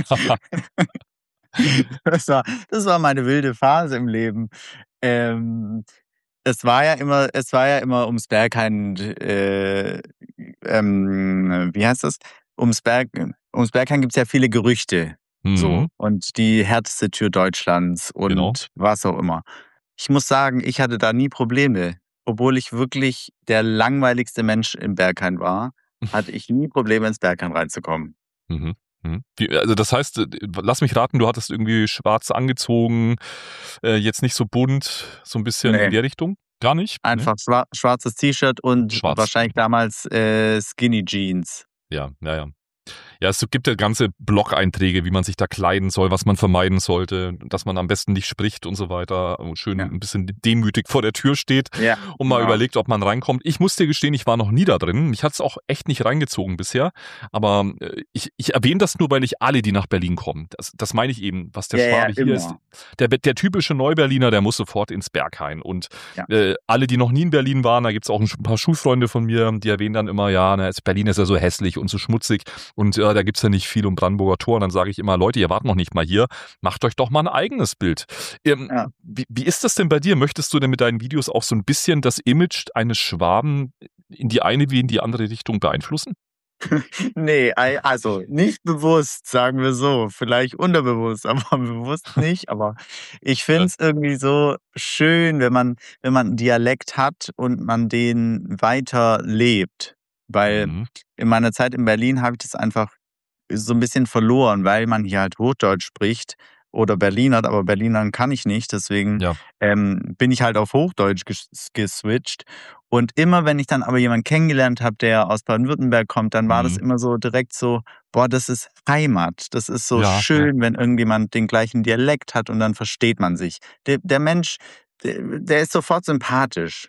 S3: Das war das war meine wilde Phase im Leben. Ähm, es war ja immer es war ja immer ums Berghain, d äh, ähm, wie heißt das? Ums Berg ums Berghain gibt's ja viele Gerüchte, so.
S2: Mhm,
S3: Und die härteste Tür Deutschlands
S2: genau.
S3: und was auch immer. Ich muss sagen, ich hatte da nie Probleme. Obwohl ich wirklich der langweiligste Mensch im Berghain war, hatte ich nie Probleme, ins Berghain reinzukommen.
S2: Mhm, mhm. Wie also das heißt, äh, lass mich raten, du hattest irgendwie schwarz angezogen, äh, jetzt nicht so bunt, so 'n bisschen in
S3: Ne,
S2: der Richtung? Gar nicht? Ne?
S3: einfach schwa schwarzes T-Shirt und
S2: Schwarz.
S3: wahrscheinlich damals, äh, Skinny Jeans.
S2: Ja, ja, ja. Ja, es gibt ja ganze Blog-Einträge, wie man sich da kleiden soll, was man vermeiden sollte, dass man am besten nicht spricht und so weiter und schön
S3: Ja.
S2: 'n bisschen demütig vor der Tür steht
S3: Ja,
S2: und mal
S3: genau.
S2: überlegt, ob man reinkommt. Ich muss dir gestehen, ich war noch nie da drin. Mich hat's auch echt nicht reingezogen bisher, aber, äh, ich ich erwähne das nur, weil ich alle, die nach Berlin kommen, das das meine ich eben, was der
S3: Ja, ja,
S2: Schwabe hier ist.
S3: immer.
S2: Der der typische Neuberliner, der muss sofort ins Berghain und,
S3: Ja.
S2: äh, alle, die noch nie in Berlin waren, da gibt's auch 'n paar Schulfreunde von mir, die erwähnen dann immer: „Ja, ne, Berlin ist ja so hässlich und so schmutzig und, ja, da gibt's ja nicht viel um Brandenburger Tor.“ Und dann sage ich immer: „Leute, ihr wart noch nicht mal hier, macht euch doch mal 'n eigenes Bild.“ Ähm,
S3: Ja.
S2: wie wie ist das denn bei dir? Möchtest du denn mit deinen Videos auch so 'n bisschen das Image eines Schwaben in die eine wie in die andere Richtung beeinflussen?
S3: Ne, ei also nicht bewusst, sagen wir so. Vielleicht unterbewusst, aber bewusst nicht. Aber ich finde
S2: Ja.
S3: es irgendwie so schön, wenn man wenn man 'n Dialekt hat und man den weiter lebt. Weil
S2: Mhm.
S3: in meiner Zeit in Berlin habe ich das einfach so 'n bisschen verloren, weil man hier halt Hochdeutsch spricht oder Berlinert, aber Berlinern kann ich nicht, deswegen
S2: Ja.
S3: ähm, bin ich halt auf Hochdeutsch ges geswitcht. Und immer, wenn ich dann aber jemanden kennengelernt habe, der aus Baden-Württemberg kommt, dann war das
S2: Mhm.
S3: immer so direkt so, boah, das ist Heimat. Das ist so
S2: Ja, ja.
S3: schön, wenn irgendjemand den gleichen Dialekt hat und dann versteht man sich. Der, der Mensch, der, der ist sofort sympathisch.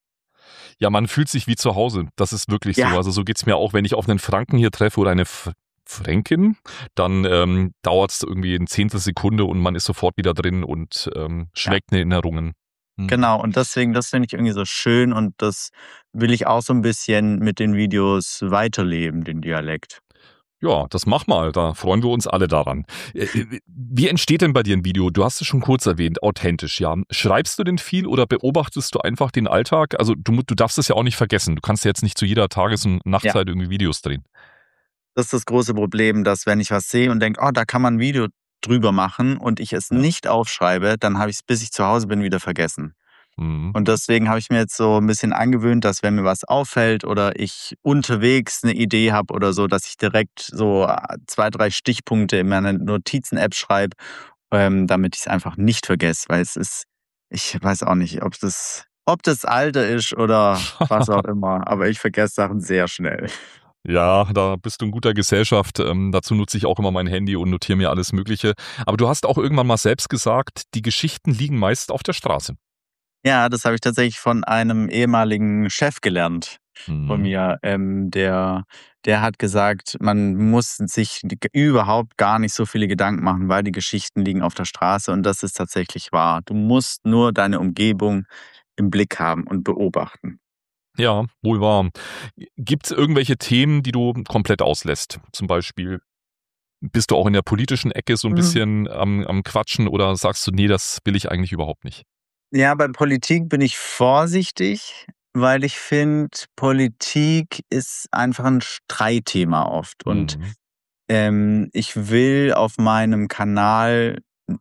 S2: Ja, man fühlt sich wie zu Hause. Das ist wirklich so.
S3: Ja,
S2: Also so geht's mir auch, wenn ich auf einen Franken hier treffe oder eine F Fränkin, dann ähm, dauert es irgendwie eine Zehntelsekunde und man ist sofort wieder drin und ähm,
S3: ja.
S2: schwelgt in Erinnerungen. Mhm.
S3: Genau, und deswegen, das finde ich irgendwie so schön und das will ich auch so ein bisschen mit den Videos weiterleben, den Dialekt.
S2: Ja, das mach mal, da freuen wir uns alle daran. Äh, äh, Wie entsteht denn bei dir ein Video? Du hast es schon kurz erwähnt, authentisch, ja. Schreibst du denn viel oder beobachtest du einfach den Alltag? Also du, mu- du darfst es ja auch nicht vergessen. Du kannst ja jetzt nicht zu jeder Tages- und
S3: Ja,
S2: Nachtzeit irgendwie Videos drehen.
S3: das ist das große Problem, dass wenn ich was sehe und denke: „Oh, da kann man 'n Video drüber machen“ und ich es
S2: Ja.
S3: nicht aufschreibe, dann habe ich's, bis ich zu Hause bin, wieder vergessen.
S2: Mhm.
S3: Und deswegen habe ich mir jetzt so 'n bisschen angewöhnt, dass wenn mir was auffällt oder ich unterwegs 'ne Idee habe oder so, dass ich direkt so, äh, zwei, drei Stichpunkte in meine Notizen-App schreibe, ähm, damit ich's einfach nicht vergesse, weil es ist, ich weiß auch nicht, ob das ob das Alter ist oder was auch immer, aber ich vergesse Sachen sehr schnell.
S2: Ja, da bist du in guter Gesellschaft. Ähm, dazu nutze ich auch immer mein Handy und notiere mir alles Mögliche. Aber du hast auch irgendwann mal selbst gesagt, die Geschichten liegen meist auf der Straße.
S3: Ja, das habe ich tatsächlich von einem ehemaligen Chef gelernt von
S2: Mhm.
S3: mir. Ähm, der der hat gesagt, man muss sich g überhaupt gar nicht so viele Gedanken machen, weil die Geschichten liegen auf der Straße und das ist tatsächlich wahr. Du musst nur deine Umgebung im Blick haben und beobachten.
S2: Ja, wohl wahr. Gibt es irgendwelche Themen, die du komplett auslässt? Zum Beispiel, bist du auch in der politischen Ecke so ein
S3: Mhm.
S2: bisschen am, am Quatschen oder sagst du, nee, das will ich eigentlich überhaupt nicht?
S3: Ja, bei Politik bin ich vorsichtig, weil ich finde, Politik ist einfach ein Streitthema oft und
S2: Mhm.
S3: Ähm, ich will auf meinem Kanal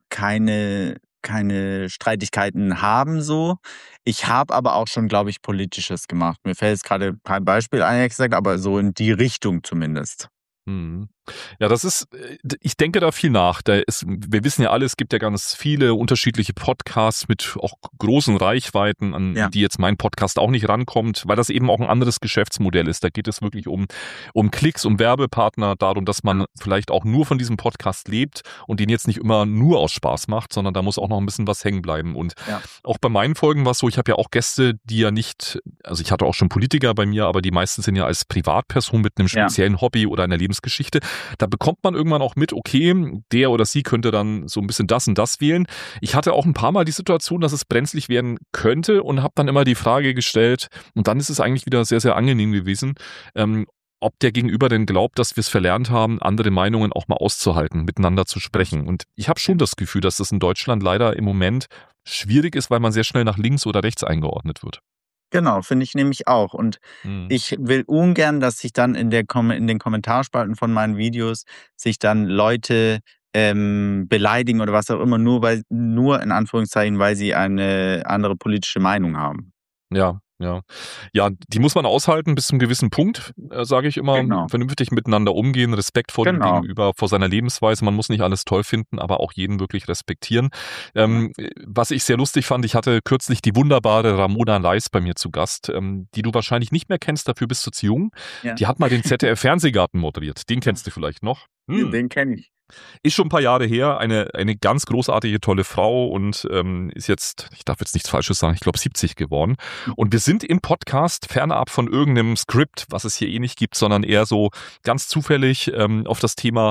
S3: keine keine Streitigkeiten haben so. Ich habe aber auch schon, glaube ich, Politisches gemacht. Mir fällt jetzt gerade kein Beispiel ein, ehrlich gesagt, aber so in die Richtung zumindest.
S2: Mhm. Ja, das ist, äh, d- ich denke da viel nach. Da ist, wir wissen ja alle, es gibt ja ganz viele unterschiedliche Podcasts mit auch großen Reichweiten, an
S3: Ja,
S2: die jetzt mein Podcast auch nicht rankommt, weil das eben auch ein anderes Geschäftsmodell ist. Da geht es wirklich um, um Klicks, um Werbepartner, darum, dass man
S3: ja,
S2: vielleicht auch nur von diesem Podcast lebt und den jetzt nicht immer nur aus Spaß macht, sondern da muss auch noch ein bisschen was hängen bleiben. Und
S3: ja,
S2: auch bei meinen Folgen war es so, ich habe ja auch Gäste, die ja nicht, also ich hatte auch schon Politiker bei mir, aber die meisten sind ja als Privatperson mit einem
S3: ja,
S2: speziellen Hobby oder einer Lebensgeschichte. Da bekommt man irgendwann auch mit, okay, der oder sie könnte dann so ein bisschen das und das wählen. Ich hatte auch ein paar Mal die Situation, dass es brenzlig werden könnte und habe dann immer die Frage gestellt, und dann ist es eigentlich wieder sehr, sehr angenehm gewesen, ähm, ob der Gegenüber denn glaubt, dass wir es verlernt haben, andere Meinungen auch mal auszuhalten, miteinander zu sprechen. Und ich habe schon das Gefühl, dass das in Deutschland leider im Moment schwierig ist, weil man sehr schnell nach links oder rechts eingeordnet wird.
S3: genau, finde ich nämlich auch. Und
S2: Mhm.
S3: ich will ungern, dass sich dann in der Kom in den Kommentarspalten von meinen Videos sich dann Leute, ähm, beleidigen oder was auch immer, nur weil nur in Anführungszeichen, weil sie eine andere politische Meinung haben.
S2: Ja, ja. Ja, die muss man aushalten bis zum gewissen Punkt, äh, sage ich immer.
S3: Genau,
S2: Vernünftig miteinander umgehen, Respekt vor dem
S3: genau.
S2: Gegenüber, vor seiner Lebensweise. Man muss nicht alles toll finden, aber auch jeden wirklich respektieren.
S3: Ja,
S2: Ähm, äh, was ich sehr lustig fand, ich hatte kürzlich die wunderbare Ramona Leis bei mir zu Gast, ähm, die du wahrscheinlich nicht mehr kennst, dafür bist du zu jung.
S3: ja.
S2: Die hat mal den Z D F-Fernsehgarten moderiert. Den
S3: Ja,
S2: kennst du vielleicht noch. Hm.
S3: den kenne ich.
S2: Ist schon ein paar Jahre her, eine, eine ganz großartige, tolle Frau und ähm, ist jetzt, ich darf jetzt nichts Falsches sagen, ich glaube siebzig geworden. Und wir sind im Podcast fernab von irgendeinem Skript, was es hier eh nicht gibt, sondern eher so ganz zufällig ähm, auf das Thema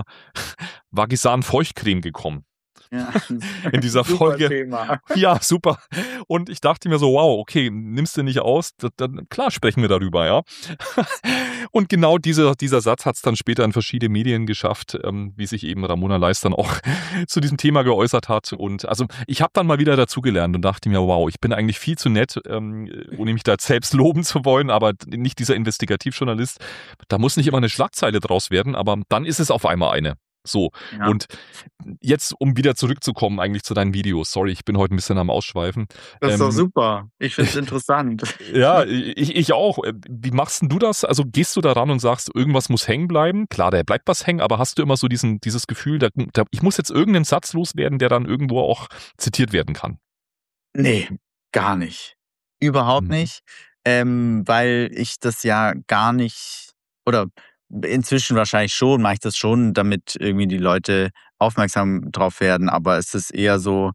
S2: Vagisan-Feuchtcreme gekommen.
S3: Ja,
S2: In dieser
S3: super
S2: Folge.
S3: Thema.
S2: Ja, super. Und ich dachte mir so, wow, okay, nimmst du nicht aus, dann, dann klar sprechen wir darüber, ja. Und genau dieser, dieser Satz hat es dann später in verschiedene Medien geschafft, ähm, wie sich eben Ramona Leis dann auch zu diesem Thema geäußert hat. Und also ich habe dann mal wieder dazugelernt und dachte mir, wow, ich bin eigentlich viel zu nett, ähm, ohne mich da jetzt selbst loben zu wollen, aber nicht dieser Investigativjournalist. Da muss nicht immer eine Schlagzeile draus werden, aber dann ist es auf einmal eine. So,
S3: Ja.
S2: und jetzt, um wieder zurückzukommen eigentlich zu deinen Videos. Sorry, ich bin heute ein bisschen am Ausschweifen.
S3: Das ist doch
S2: Ähm,
S3: super. Ich finde es interessant.
S2: ja, ich, ich auch. Wie machst denn du das? Also gehst du da ran und sagst, irgendwas muss hängen bleiben? Klar, da bleibt was hängen, aber hast du immer so diesen, dieses Gefühl, da, da, ich muss jetzt irgendeinen Satz loswerden, der dann irgendwo auch zitiert werden kann?
S3: Nee, gar nicht. Überhaupt
S2: Mhm.
S3: nicht, ähm, weil ich das ja gar nicht oder inzwischen wahrscheinlich schon, mache ich das schon, damit irgendwie die Leute aufmerksam drauf werden, aber es ist eher so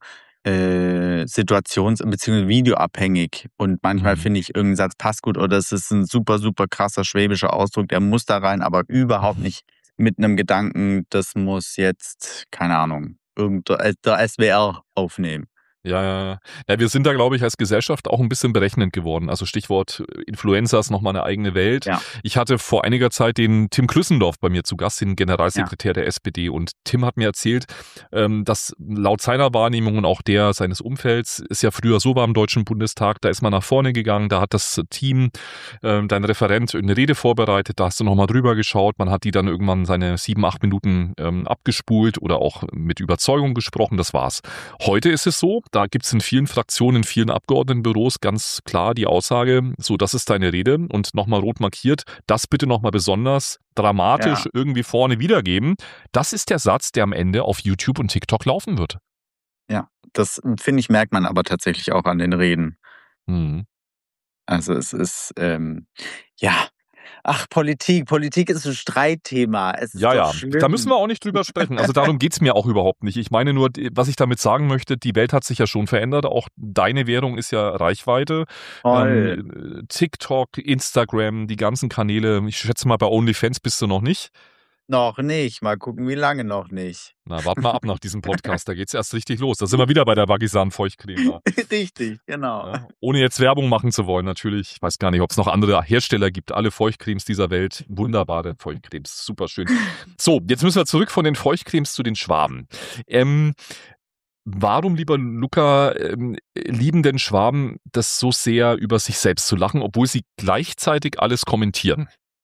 S3: äh, situations- bzw. videoabhängig und manchmal
S2: Mhm.
S3: finde ich, irgendein Satz passt gut oder es ist ein super, super krasser schwäbischer Ausdruck, der muss da rein, aber überhaupt nicht mit einem Gedanken, das muss jetzt, keine Ahnung, irgend der S W R aufnehmen.
S2: Ja, ja, ja. Ja, wir sind da, glaube ich, als Gesellschaft auch ein bisschen berechnend geworden. Also Stichwort äh, Influencer ist nochmal eine eigene Welt.
S3: Ja.
S2: Ich hatte vor einiger Zeit den Tim Klüssendorf bei mir zu Gast, den
S3: Ja.
S2: Generalsekretär der S P D. Und Tim hat mir erzählt, ähm, dass laut seiner Wahrnehmung und auch der seines Umfelds es ja früher so war im Deutschen Bundestag, da ist man nach vorne gegangen, da hat das Team, ähm, dein Referent, eine Rede vorbereitet, da hast du nochmal drüber geschaut, man hat die dann irgendwann seine sieben, acht Minuten ähm, abgespult oder auch mit Überzeugung gesprochen, das war's. Heute ist es so, da gibt es in vielen Fraktionen, in vielen Abgeordnetenbüros ganz klar die Aussage, so, das ist deine Rede und nochmal rot markiert, das bitte nochmal besonders dramatisch
S3: Ja.
S2: irgendwie vorne wiedergeben. Das ist der Satz, der am Ende auf YouTube und TikTok laufen wird.
S3: Ja, das finde ich, merkt man aber tatsächlich auch an den Reden.
S2: Mhm.
S3: Also es ist, ähm, ja, ach, Politik, Politik ist ein Streitthema. Es ist
S2: Ja,
S3: doch
S2: ja, da müssen
S3: schlimm.
S2: wir auch nicht drüber sprechen. Also darum geht's mir auch überhaupt nicht. Ich meine nur, die- was ich damit sagen möchte, die Welt hat sich ja schon verändert. Auch deine Währung ist ja Reichweite.
S3: Voll.
S2: Ähm, TikTok, Instagram, die ganzen Kanäle. Ich schätze mal, bei OnlyFans bist du noch nicht.
S3: Noch nicht. Mal gucken, wie lange noch nicht.
S2: Na, wart mal ab nach diesem Podcast, da geht's erst richtig los. Da sind wir wieder bei der Vagisan-Feuchtcreme da.
S3: Richtig, genau.
S2: Ja, ohne jetzt Werbung machen zu wollen, natürlich. Ich weiß gar nicht, ob es noch andere Hersteller gibt. Alle Feuchtcremes dieser Welt, wunderbare Feuchtcremes, super schön. So, jetzt müssen wir zurück von den Feuchtcremes zu den Schwaben. Ähm, warum, lieber Luca, ähm, lieben denn Schwaben das so sehr, über sich selbst zu lachen, obwohl sie gleichzeitig alles kommentieren?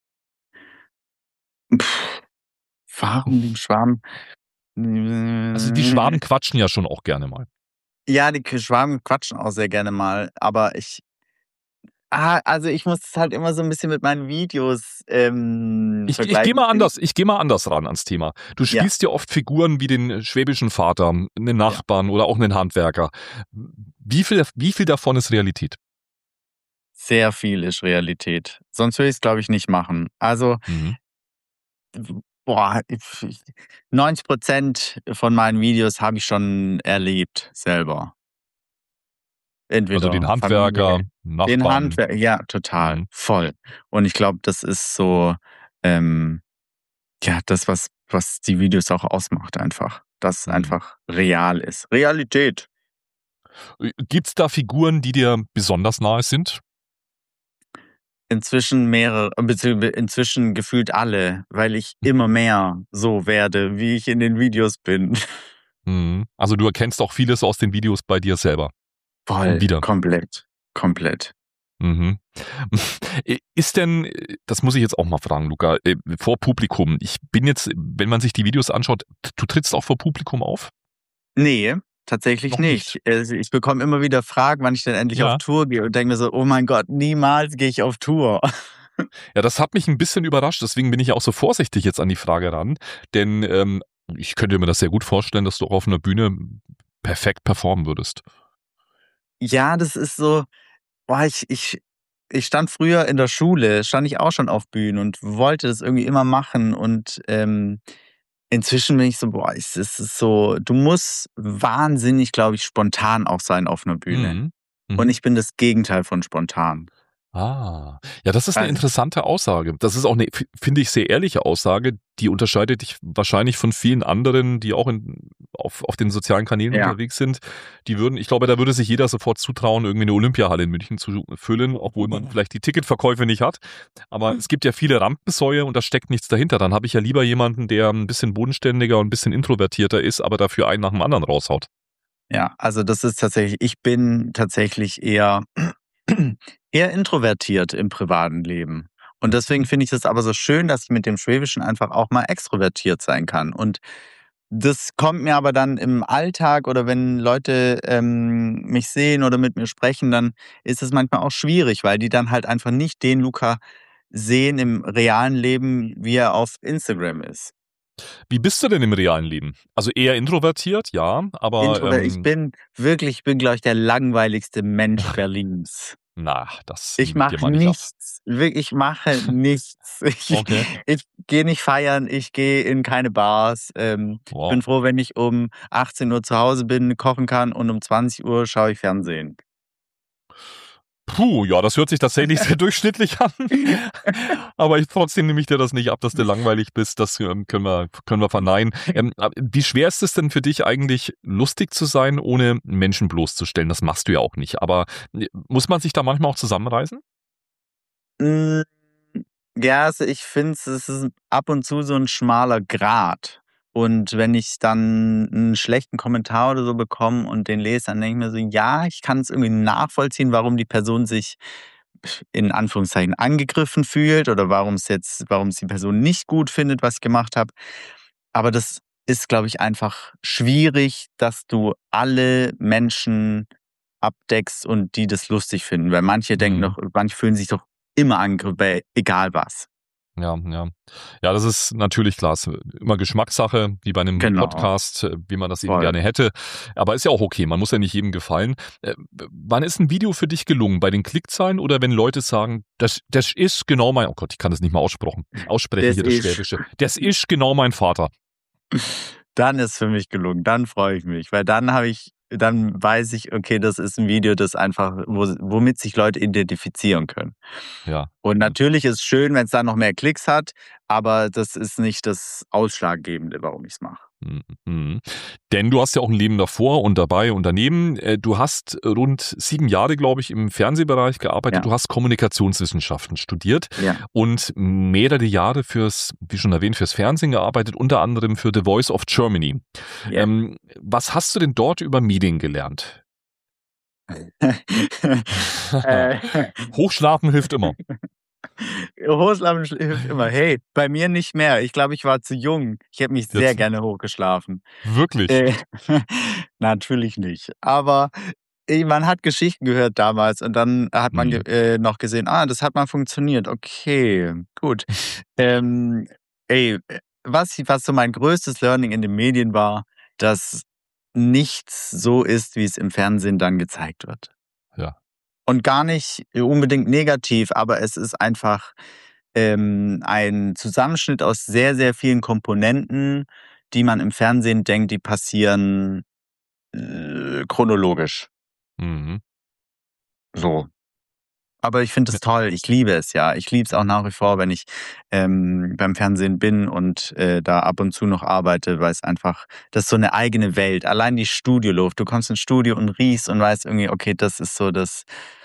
S3: Pff, warum die Schwaben?
S2: Also die Schwaben quatschen ja schon auch gerne mal.
S3: Ja, die Schwaben quatschen auch sehr gerne mal, aber ich ah, also ich muss es halt immer so ein bisschen mit meinen Videos ähm,
S2: Ich, ich
S3: vergleichen.
S2: gehe mal anders, ich gehe mal anders ran ans Thema. Du
S3: Ja.
S2: spielst ja oft Figuren wie den schwäbischen Vater, einen Nachbarn oder auch einen Handwerker. Wie viel, wie viel davon ist Realität?
S3: Sehr viel ist Realität. Sonst würde ich es, glaube ich, nicht machen. Also,
S2: Mhm.
S3: boah, neunzig Prozent von meinen Videos habe ich schon erlebt selber. Entweder
S2: Also den Handwerker,
S3: Familie,
S2: Nachbarn.
S3: den Handwerker, ja, total,
S2: Mhm.
S3: voll. Und ich glaube, das ist so, ähm, ja, das, was, was die Videos auch ausmacht einfach. Dass es
S2: Mhm.
S3: einfach real ist. Realität.
S2: Gibt's da Figuren, die dir besonders nahe sind?
S3: Inzwischen mehrere, beziehungsweise inzwischen gefühlt alle, weil ich immer mehr so werde, wie ich in den Videos bin.
S2: Mhm. Also du erkennst auch vieles aus den Videos bei dir selber.
S3: Voll,
S2: Wieder.
S3: komplett, komplett.
S2: Mhm. Ist denn, das muss ich jetzt auch mal fragen, Luca, äh, vor Publikum, ich bin jetzt, wenn man sich die Videos anschaut, du trittst auch vor Publikum auf?
S3: Nee, tatsächlich
S2: Noch
S3: nicht.
S2: nicht.
S3: Also ich bekomme immer wieder Fragen, wann ich denn endlich
S2: Ja.
S3: auf Tour gehe und denke mir so, oh mein Gott, niemals gehe ich auf Tour.
S2: Ja, das hat mich ein bisschen überrascht, deswegen bin ich auch so vorsichtig jetzt an die Frage ran, denn ähm, ich könnte mir das sehr gut vorstellen, dass du auch auf einer Bühne perfekt performen würdest.
S3: Ja, das ist so, boah, ich, ich, ich stand früher in der Schule, stand ich auch schon auf Bühnen und wollte das irgendwie immer machen und ähm, inzwischen bin ich so, boah, es ist so, du musst wahnsinnig, glaube ich, spontan auch sein auf einer Bühne.
S2: Mhm.
S3: Und
S2: Mhm.
S3: ich bin das Gegenteil von spontan.
S2: Ah, ja, das ist eine
S3: Also,
S2: interessante Aussage. Das ist auch eine, f- finde ich, sehr ehrliche Aussage. Die unterscheidet dich wahrscheinlich von vielen anderen, die auch in, auf, auf den sozialen Kanälen
S3: Ja.
S2: unterwegs sind. Die würden, ich glaube, da würde sich jeder sofort zutrauen, irgendwie eine Olympiahalle in München zu füllen, obwohl man vielleicht die Ticketverkäufe nicht hat. Aber es gibt ja viele Rampensäue und da steckt nichts dahinter. Dann habe ich ja lieber jemanden, der ein bisschen bodenständiger und ein bisschen introvertierter ist, aber dafür einen nach dem anderen raushaut.
S3: ja, also das ist tatsächlich, ich bin tatsächlich eher, eher introvertiert im privaten Leben. Und deswegen finde ich es aber so schön, dass ich mit dem Schwäbischen einfach auch mal extrovertiert sein kann. Und das kommt mir aber dann im Alltag oder wenn Leute ähm, mich sehen oder mit mir sprechen, dann ist es manchmal auch schwierig, weil die dann halt einfach nicht den Luca sehen im realen Leben, wie er auf Instagram ist.
S2: Wie bist du denn im realen Leben? Also eher introvertiert, ja, aber
S3: Introvert, ich
S2: ähm,
S3: bin wirklich, ich bin, glaube ich, der langweiligste Mensch Berlins.
S2: na, das
S3: Ich
S2: nehme ich dir
S3: mache
S2: mal nicht ab.
S3: nichts, wirklich, ich mache nichts. Ich,
S2: Okay,
S3: ich gehe nicht feiern, ich gehe in keine Bars. Ähm, ich
S2: wow.
S3: bin froh, wenn ich um achtzehn Uhr zu Hause bin, kochen kann und um zwanzig Uhr schaue ich Fernsehen.
S2: Puh, ja, das hört sich tatsächlich sehr durchschnittlich an. Aber ich, trotzdem nehme ich dir das nicht ab, dass du langweilig bist. Das ähm, können wir, können wir verneinen. Ähm, aber wie schwer ist es denn für dich eigentlich, lustig zu sein, ohne Menschen bloßzustellen? Das machst du ja auch nicht. Aber äh, muss man sich da manchmal auch zusammenreißen?
S3: Mm, Ja, also ich finde, es ist ab und zu so ein schmaler Grat. Und wenn ich dann einen schlechten Kommentar oder so bekomme und den lese, dann denke ich mir so: „Ja, ich kann es irgendwie nachvollziehen, warum die Person sich in Anführungszeichen angegriffen fühlt oder warum es jetzt warum es die Person nicht gut findet, was ich gemacht habe.“ Aber das ist, glaube ich, einfach schwierig, dass du alle Menschen abdeckst und die das lustig finden, weil manche denken
S2: Mhm.
S3: doch manche fühlen sich doch immer angegriffen bei egal was.
S2: Ja, ja. Ja, das ist natürlich klar. Es ist immer Geschmackssache, wie bei einem
S3: Genau,
S2: Podcast, äh, wie man das eben
S3: voll.
S2: gerne hätte. Aber ist ja auch okay. Man muss ja nicht jedem gefallen. Äh, wann ist ein Video für dich gelungen? Bei den Klickzahlen oder wenn Leute sagen, das, das ist genau mein, oh Gott, ich kann das nicht mal aussprechen, aussprechen
S3: Das
S2: hier, das
S3: ist
S2: Schwäbische. Das ist genau mein Vater.
S3: Dann ist für mich gelungen, dann freue ich mich, weil dann habe ich dann weiß ich, okay, das ist ein Video, das einfach wo womit sich Leute identifizieren können.
S2: Ja.
S3: Und
S2: Ja.
S3: natürlich ist es schön, wenn es dann noch mehr Klicks hat, aber das ist nicht das Ausschlaggebende, warum ich es mache.
S2: Mhm. Mhm. Denn du hast ja auch ein Leben davor und dabei und daneben. Äh, Du hast rund sieben Jahre, glaube ich, im Fernsehbereich gearbeitet.
S3: Ja,
S2: Du hast Kommunikationswissenschaften studiert
S3: ja.
S2: und mehrere Jahre fürs, wie schon erwähnt, fürs Fernsehen gearbeitet, unter anderem für The Voice of Germany.
S3: Ja.
S2: Ähm, was hast du denn dort über Medien gelernt?
S3: Äh,
S2: Hochschlafen hilft immer.
S3: Hochschlafen hilft immer. Hey, bei mir nicht mehr. Ich glaube, ich war zu jung. Ich hätte mich sehr
S2: Jetzt
S3: gerne hochgeschlafen.
S2: wirklich.
S3: Äh, Natürlich nicht. Aber äh, man hat Geschichten gehört damals und dann hat man ge
S2: Mhm.
S3: äh, noch gesehen, ah, das hat mal funktioniert. Okay, gut. Ähm, ey, äh, was was so mein größtes Learning in den Medien war, dass nichts so ist, wie es im Fernsehen dann gezeigt wird.
S2: Ja.
S3: Und gar nicht unbedingt negativ, aber es ist einfach, ähm, ein Zusammenschnitt aus sehr, sehr vielen Komponenten, die man im Fernsehen denkt, die passieren, äh, chronologisch,
S2: Mhm.
S3: so. Aber ich finde es toll. Ich liebe es, ja. Ich liebe es auch nach wie vor, wenn ich, ähm, beim Fernsehen bin und, äh, da ab und zu noch arbeite, weil es einfach das ist so eine eigene Welt. Allein die Studioluft. Du kommst ins Studio und riechst und weißt irgendwie, okay, das ist so das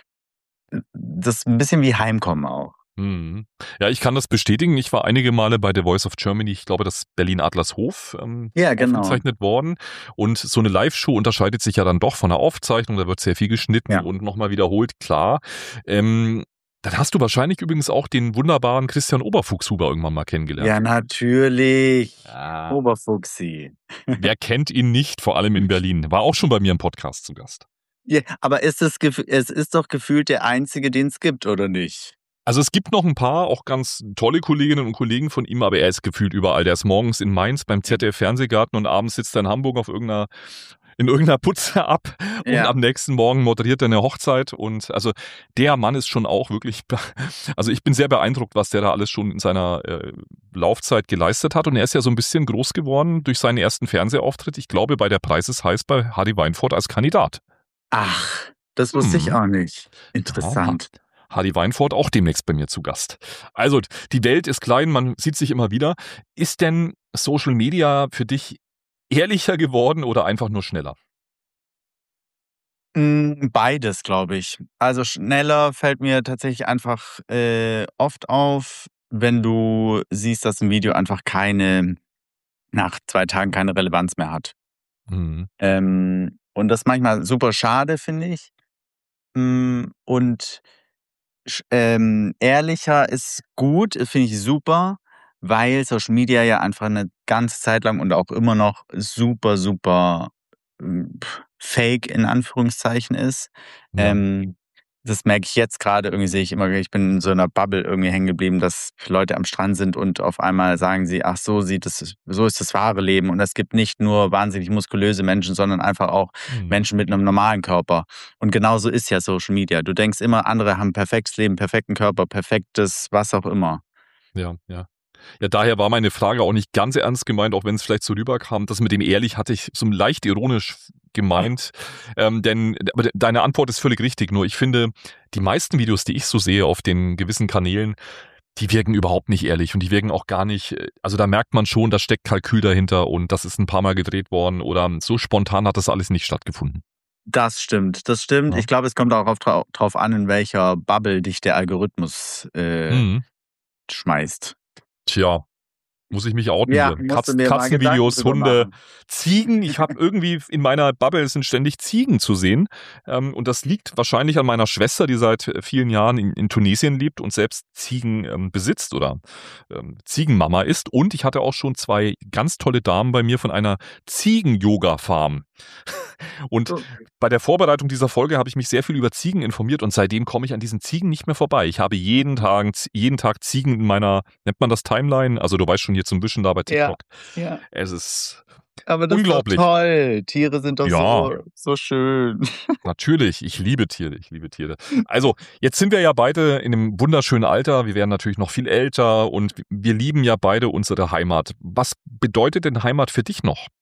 S3: das ist 'n bisschen wie Heimkommen auch.
S2: Mhm. Ja, ich kann das bestätigen. Ich war einige Male bei The Voice of Germany. Ich glaube, das Berlin-Adlershof ähm,
S3: Ja, genau.
S2: aufgezeichnet worden. Und so eine Live-Show unterscheidet sich ja dann doch von der Aufzeichnung. Da wird sehr viel geschnitten
S3: Ja.
S2: und nochmal wiederholt, klar. Ähm, dann hast du wahrscheinlich übrigens auch den wunderbaren Christian Oberfuchshuber irgendwann mal kennengelernt.
S3: Ja, natürlich.
S2: Ja.
S3: Oberfuchsi.
S2: Wer kennt ihn nicht, vor allem in Berlin? War auch schon bei mir im Podcast zu Gast.
S3: Ja, aber ist es gef es ist doch gefühlt der einzige, den es gibt, oder nicht?
S2: Also es gibt noch ein paar, auch ganz tolle Kolleginnen und Kollegen von ihm, aber er ist gefühlt überall. Der ist morgens in Mainz beim Z D F-Fernsehgarten und abends sitzt er in Hamburg auf irgendeiner in irgendeiner Putze ab und
S3: Ja.
S2: am nächsten Morgen moderiert er eine Hochzeit und also der Mann ist schon auch wirklich be also ich bin sehr beeindruckt, was der da alles schon in seiner, äh, Laufzeit geleistet hat und er ist ja so ein bisschen groß geworden durch seinen ersten Fernsehauftritt. Ich glaube, bei der Preis ist heiß bei Harry Weinfurt als Kandidat.
S3: Ach, das wusste ich
S2: Mhm.
S3: auch nicht.
S2: Ja,
S3: Interessant.
S2: Hardy Weinfurt auch demnächst bei mir zu Gast. Also, die Welt ist klein, man sieht sich immer wieder. Ist denn Social Media für dich ehrlicher geworden oder einfach nur schneller?
S3: Hm, beides, glaube ich. Also, schneller fällt mir tatsächlich einfach, äh, oft auf, wenn du siehst, dass 'n Video einfach keine nach zwei Tagen keine Relevanz mehr hat.
S2: Mhm.
S3: Ähm, und das ist manchmal super schade, finde ich. Hm, und Sch ähm, ehrlicher ist gut, finde ich super, weil Social Media ja einfach 'ne ganze Zeit lang und auch immer noch super, super, hm, fake in Anführungszeichen ist.
S2: Ja.
S3: Ähm, das merke ich jetzt grade, irgendwie sehe ich immer ich bin in so 'ner Bubble irgendwie hängen geblieben, dass Leute am Strand sind und auf einmal sagen sie: „Ach, so sieht es so ist das wahre Leben." Und es gibt nicht nur wahnsinnig muskulöse Menschen, sondern einfach auch
S2: Mhm.
S3: Menschen mit 'nem normalen Körper. Und genauso ist ja Social Media. Du denkst immer, andere haben 'n perfektes Leben, perfekten Körper, perfektes was auch immer.
S2: Ja, ja. Ja, daher war meine Frage auch nicht ganz ernst gemeint, auch wenn's vielleicht so rüberkam. Das mit dem ehrlich hatte ich so leicht ironisch gemeint, ähm, denn aber de deine Antwort ist völlig richtig. Nur ich finde, die meisten Videos, die ich so sehe auf den gewissen Kanälen, die wirken überhaupt nicht ehrlich und die wirken auch gar nicht äh, also da merkt man schon, da steckt Kalkül dahinter und das ist 'n paar Mal gedreht worden oder so spontan hat das alles nicht stattgefunden.
S3: Das stimmt, das stimmt.
S2: Ja.
S3: Ich glaube, es kommt auch auf drau drauf an, in welcher Bubble dich der Algorithmus, äh,
S2: Mhm.
S3: schmeißt.
S2: Tja, muss ich mich outen
S3: Ja,
S2: hier.
S3: musst du
S2: Katz
S3: mir mal Gedanken
S2: Katzenvideos,
S3: drüber
S2: Hunde,
S3: machen.
S2: Ziegen. Ich habe irgendwie f in meiner Bubble sind ständig Ziegen zu sehen. Ähm, und das liegt wahrscheinlich an meiner Schwester, die seit, äh, vielen Jahren in in Tunesien lebt und selbst Ziegen, ähm, besitzt oder, ähm, Ziegenmama ist. Und ich hatte auch schon zwei ganz tolle Damen bei mir von einer Ziegen-Yoga-Farm. Und
S3: Okay.
S2: bei der Vorbereitung dieser Folge habe ich mich sehr viel über Ziegen informiert und seitdem komme ich an diesen Ziegen nicht mehr vorbei. Ich habe jeden Tagen Z jeden Tag Ziegen in meiner nennt man das Timeline? Also, du weißt schon, hier zum Wischen da bei
S3: Ja,
S2: TikTok.
S3: ja.
S2: Es ist
S3: Aber das ist doch
S2: unglaublich.
S3: toll. Tiere sind doch
S2: Ja.
S3: so so schön.
S2: Natürlich, ich liebe Tiere, ich liebe Tiere. Also, jetzt sind wir ja beide in 'nem wunderschönen Alter. Wir werden natürlich noch viel älter und w wir lieben ja beide unsere Heimat. Was bedeutet denn Heimat für dich noch?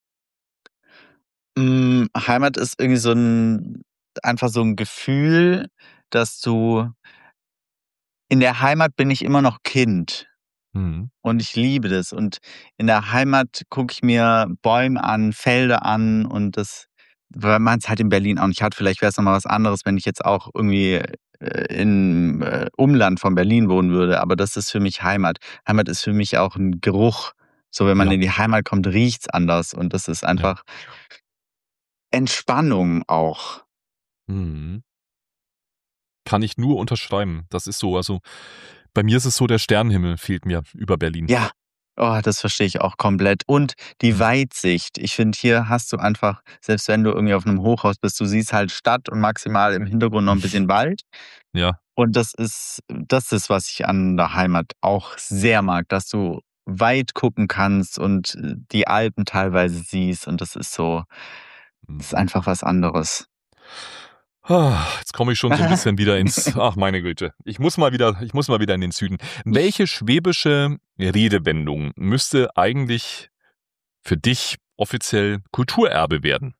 S3: Hm, Heimat ist irgendwie so 'n einfach so 'n Gefühl, dass du in der Heimat bin ich immer noch Kind
S2: Mhm.
S3: und ich liebe das. Und in der Heimat gucke ich mir Bäume an, Felder an und das weil man's halt in Berlin auch nicht hat. Vielleicht wär's noch mal was anderes, wenn ich jetzt auch irgendwie, äh, im, äh, Umland von Berlin wohnen würde, aber das ist für mich Heimat. Heimat ist für mich auch 'n Geruch. So, wenn man
S2: Ja.
S3: in die Heimat kommt, riecht's anders und das ist
S2: Ja.
S3: einfach Entspannung auch.
S2: Mhm. Kann ich nur unterschreiben. Das ist so. Also, bei mir ist es so, der Sternenhimmel fehlt mir über Berlin.
S3: Ja, oh, das verstehe ich auch komplett. Und die
S2: Mhm.
S3: Weitsicht. Ich finde, hier hast du einfach selbst wenn du irgendwie auf 'nem Hochhaus bist, du siehst halt Stadt und maximal im Hintergrund noch 'n bisschen Wald.
S2: Ja.
S3: Und das ist das ist, was ich an der Heimat auch sehr mag, dass du weit gucken kannst und, äh, die Alpen teilweise siehst und das ist so ist
S2: Mhm.
S3: einfach was anderes.
S2: Jetzt komme ich schon so 'n bisschen wieder ins ach, meine Güte. Ich muss mal wieder ich muss mal wieder in den Süden. Welche schwäbische Redewendung müsste eigentlich für dich offiziell Kulturerbe werden?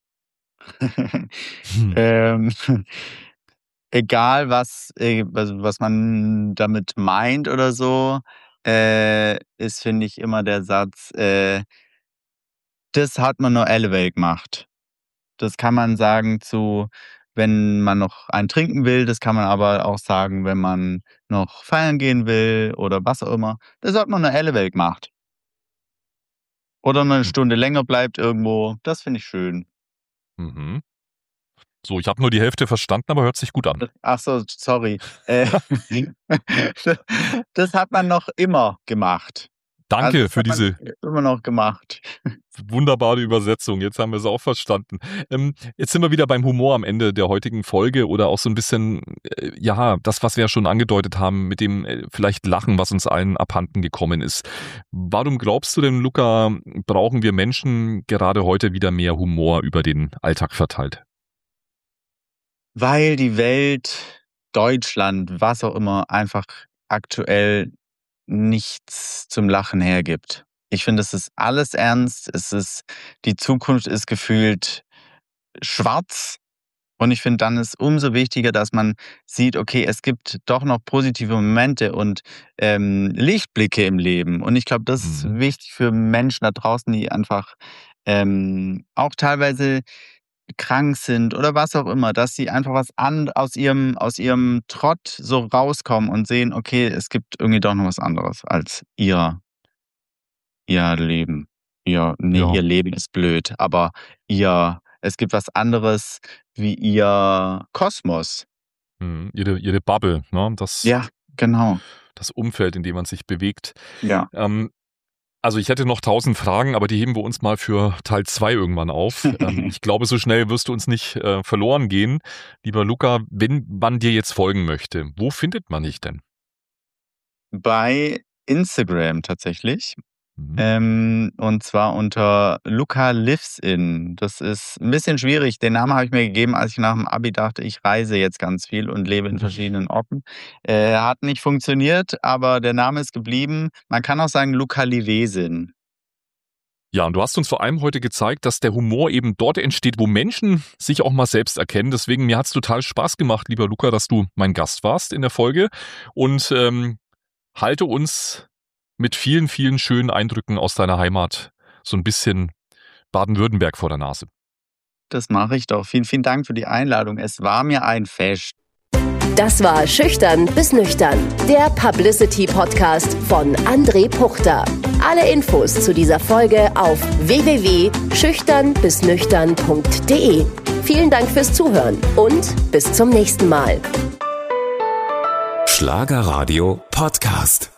S2: Hm.
S3: Ähm, egal was äh, also, was man damit meint oder so, äh, ist, finde ich, immer der Satz, äh „Das hat man noch elleweil gemacht." Das kann man sagen zu wenn man noch einen trinken will, das kann man aber auch sagen, wenn man noch feiern gehen will oder was auch immer. „Das hat man noch elleweil gemacht." Oder mal 'ne
S2: Hm.
S3: Stunde länger bleibt irgendwo. Das finde ich schön.
S2: Mhm. So, ich habe nur die Hälfte verstanden, aber hört sich gut an.
S3: Ach so, sorry. Äh, das hat man noch immer gemacht. Also,
S2: Danke
S3: das
S2: für
S3: hat man
S2: diese
S3: immer noch gemacht.
S2: wunderbare Übersetzung. Jetzt haben wir's auch verstanden. Ähm, jetzt sind wir wieder beim Humor am Ende der heutigen Folge oder auch so 'n bisschen, äh, ja, das, was wir ja schon angedeutet haben mit dem, äh, vielleicht Lachen, was uns allen abhanden gekommen ist. Warum glaubst du denn, Luca, brauchen wir Menschen gerade heute wieder mehr Humor über den Alltag verteilt?
S3: Weil die Welt, Deutschland, was auch immer, einfach aktuell nichts zum Lachen hergibt. Ich finde, es ist alles ernst. Es ist die Zukunft ist gefühlt schwarz. Und ich finde, dann ist umso wichtiger, dass man sieht: Okay, es gibt doch noch positive Momente und, ähm, Lichtblicke im Leben. Und ich glaube, das ist
S2: Mhm.
S3: wichtig für Menschen da draußen, die einfach, ähm, auch teilweise krank sind oder was auch immer, dass sie einfach was an aus ihrem aus ihrem Trott so rauskommen und sehen: Okay, es gibt irgendwie doch noch was anderes als ihr ihr Leben. Ihr ne,
S2: Ja.
S3: ihr Leben ist blöd, aber ihr es gibt was anderes wie ihr Kosmos.
S2: Mhm. Ihre, ihre Bubble, ne? Das,
S3: Ja, genau.
S2: das Umfeld, in dem man sich bewegt.
S3: Ja.
S2: Ähm, also ich hätte noch tausend Fragen, aber die heben wir uns mal für Teil zwei irgendwann auf. ähm, ich glaube, so schnell wirst du uns nicht äh, verloren gehen. Lieber Luca, wenn man dir jetzt folgen möchte, wo findet man dich denn?
S3: Bei Instagram tatsächlich.
S2: Mhm.
S3: Ähm, und zwar unter Luca Lives In. Das ist ein bisschen schwierig. Den Namen habe ich mir gegeben, als ich nach dem Abi dachte, ich reise jetzt ganz viel und lebe in verschiedenen Orten. Äh, hat nicht funktioniert, aber der Name ist geblieben. Man kann auch sagen Luca Livesin.
S2: Ja, und du hast uns vor allem heute gezeigt, dass der Humor eben dort entsteht, wo Menschen sich auch mal selbst erkennen. Deswegen, mir hat es total Spaß gemacht, lieber Luca, dass du mein Gast warst in der Folge. Und ähm, halte uns mit vielen, vielen schönen Eindrücken aus deiner Heimat so ein bisschen Baden-Württemberg vor der Nase.
S3: Das mache ich doch. Vielen, vielen Dank für die Einladung. Es war mir ein Fest.
S1: Das war Schüchtern bis Nüchtern, der Publicity-Podcast von André Puchter. Alle Infos zu dieser Folge auf w w w punkt schüchtern bis nüchtern punkt d e. Vielen Dank fürs Zuhören und bis zum nächsten Mal.
S4: Schlagerradio Podcast.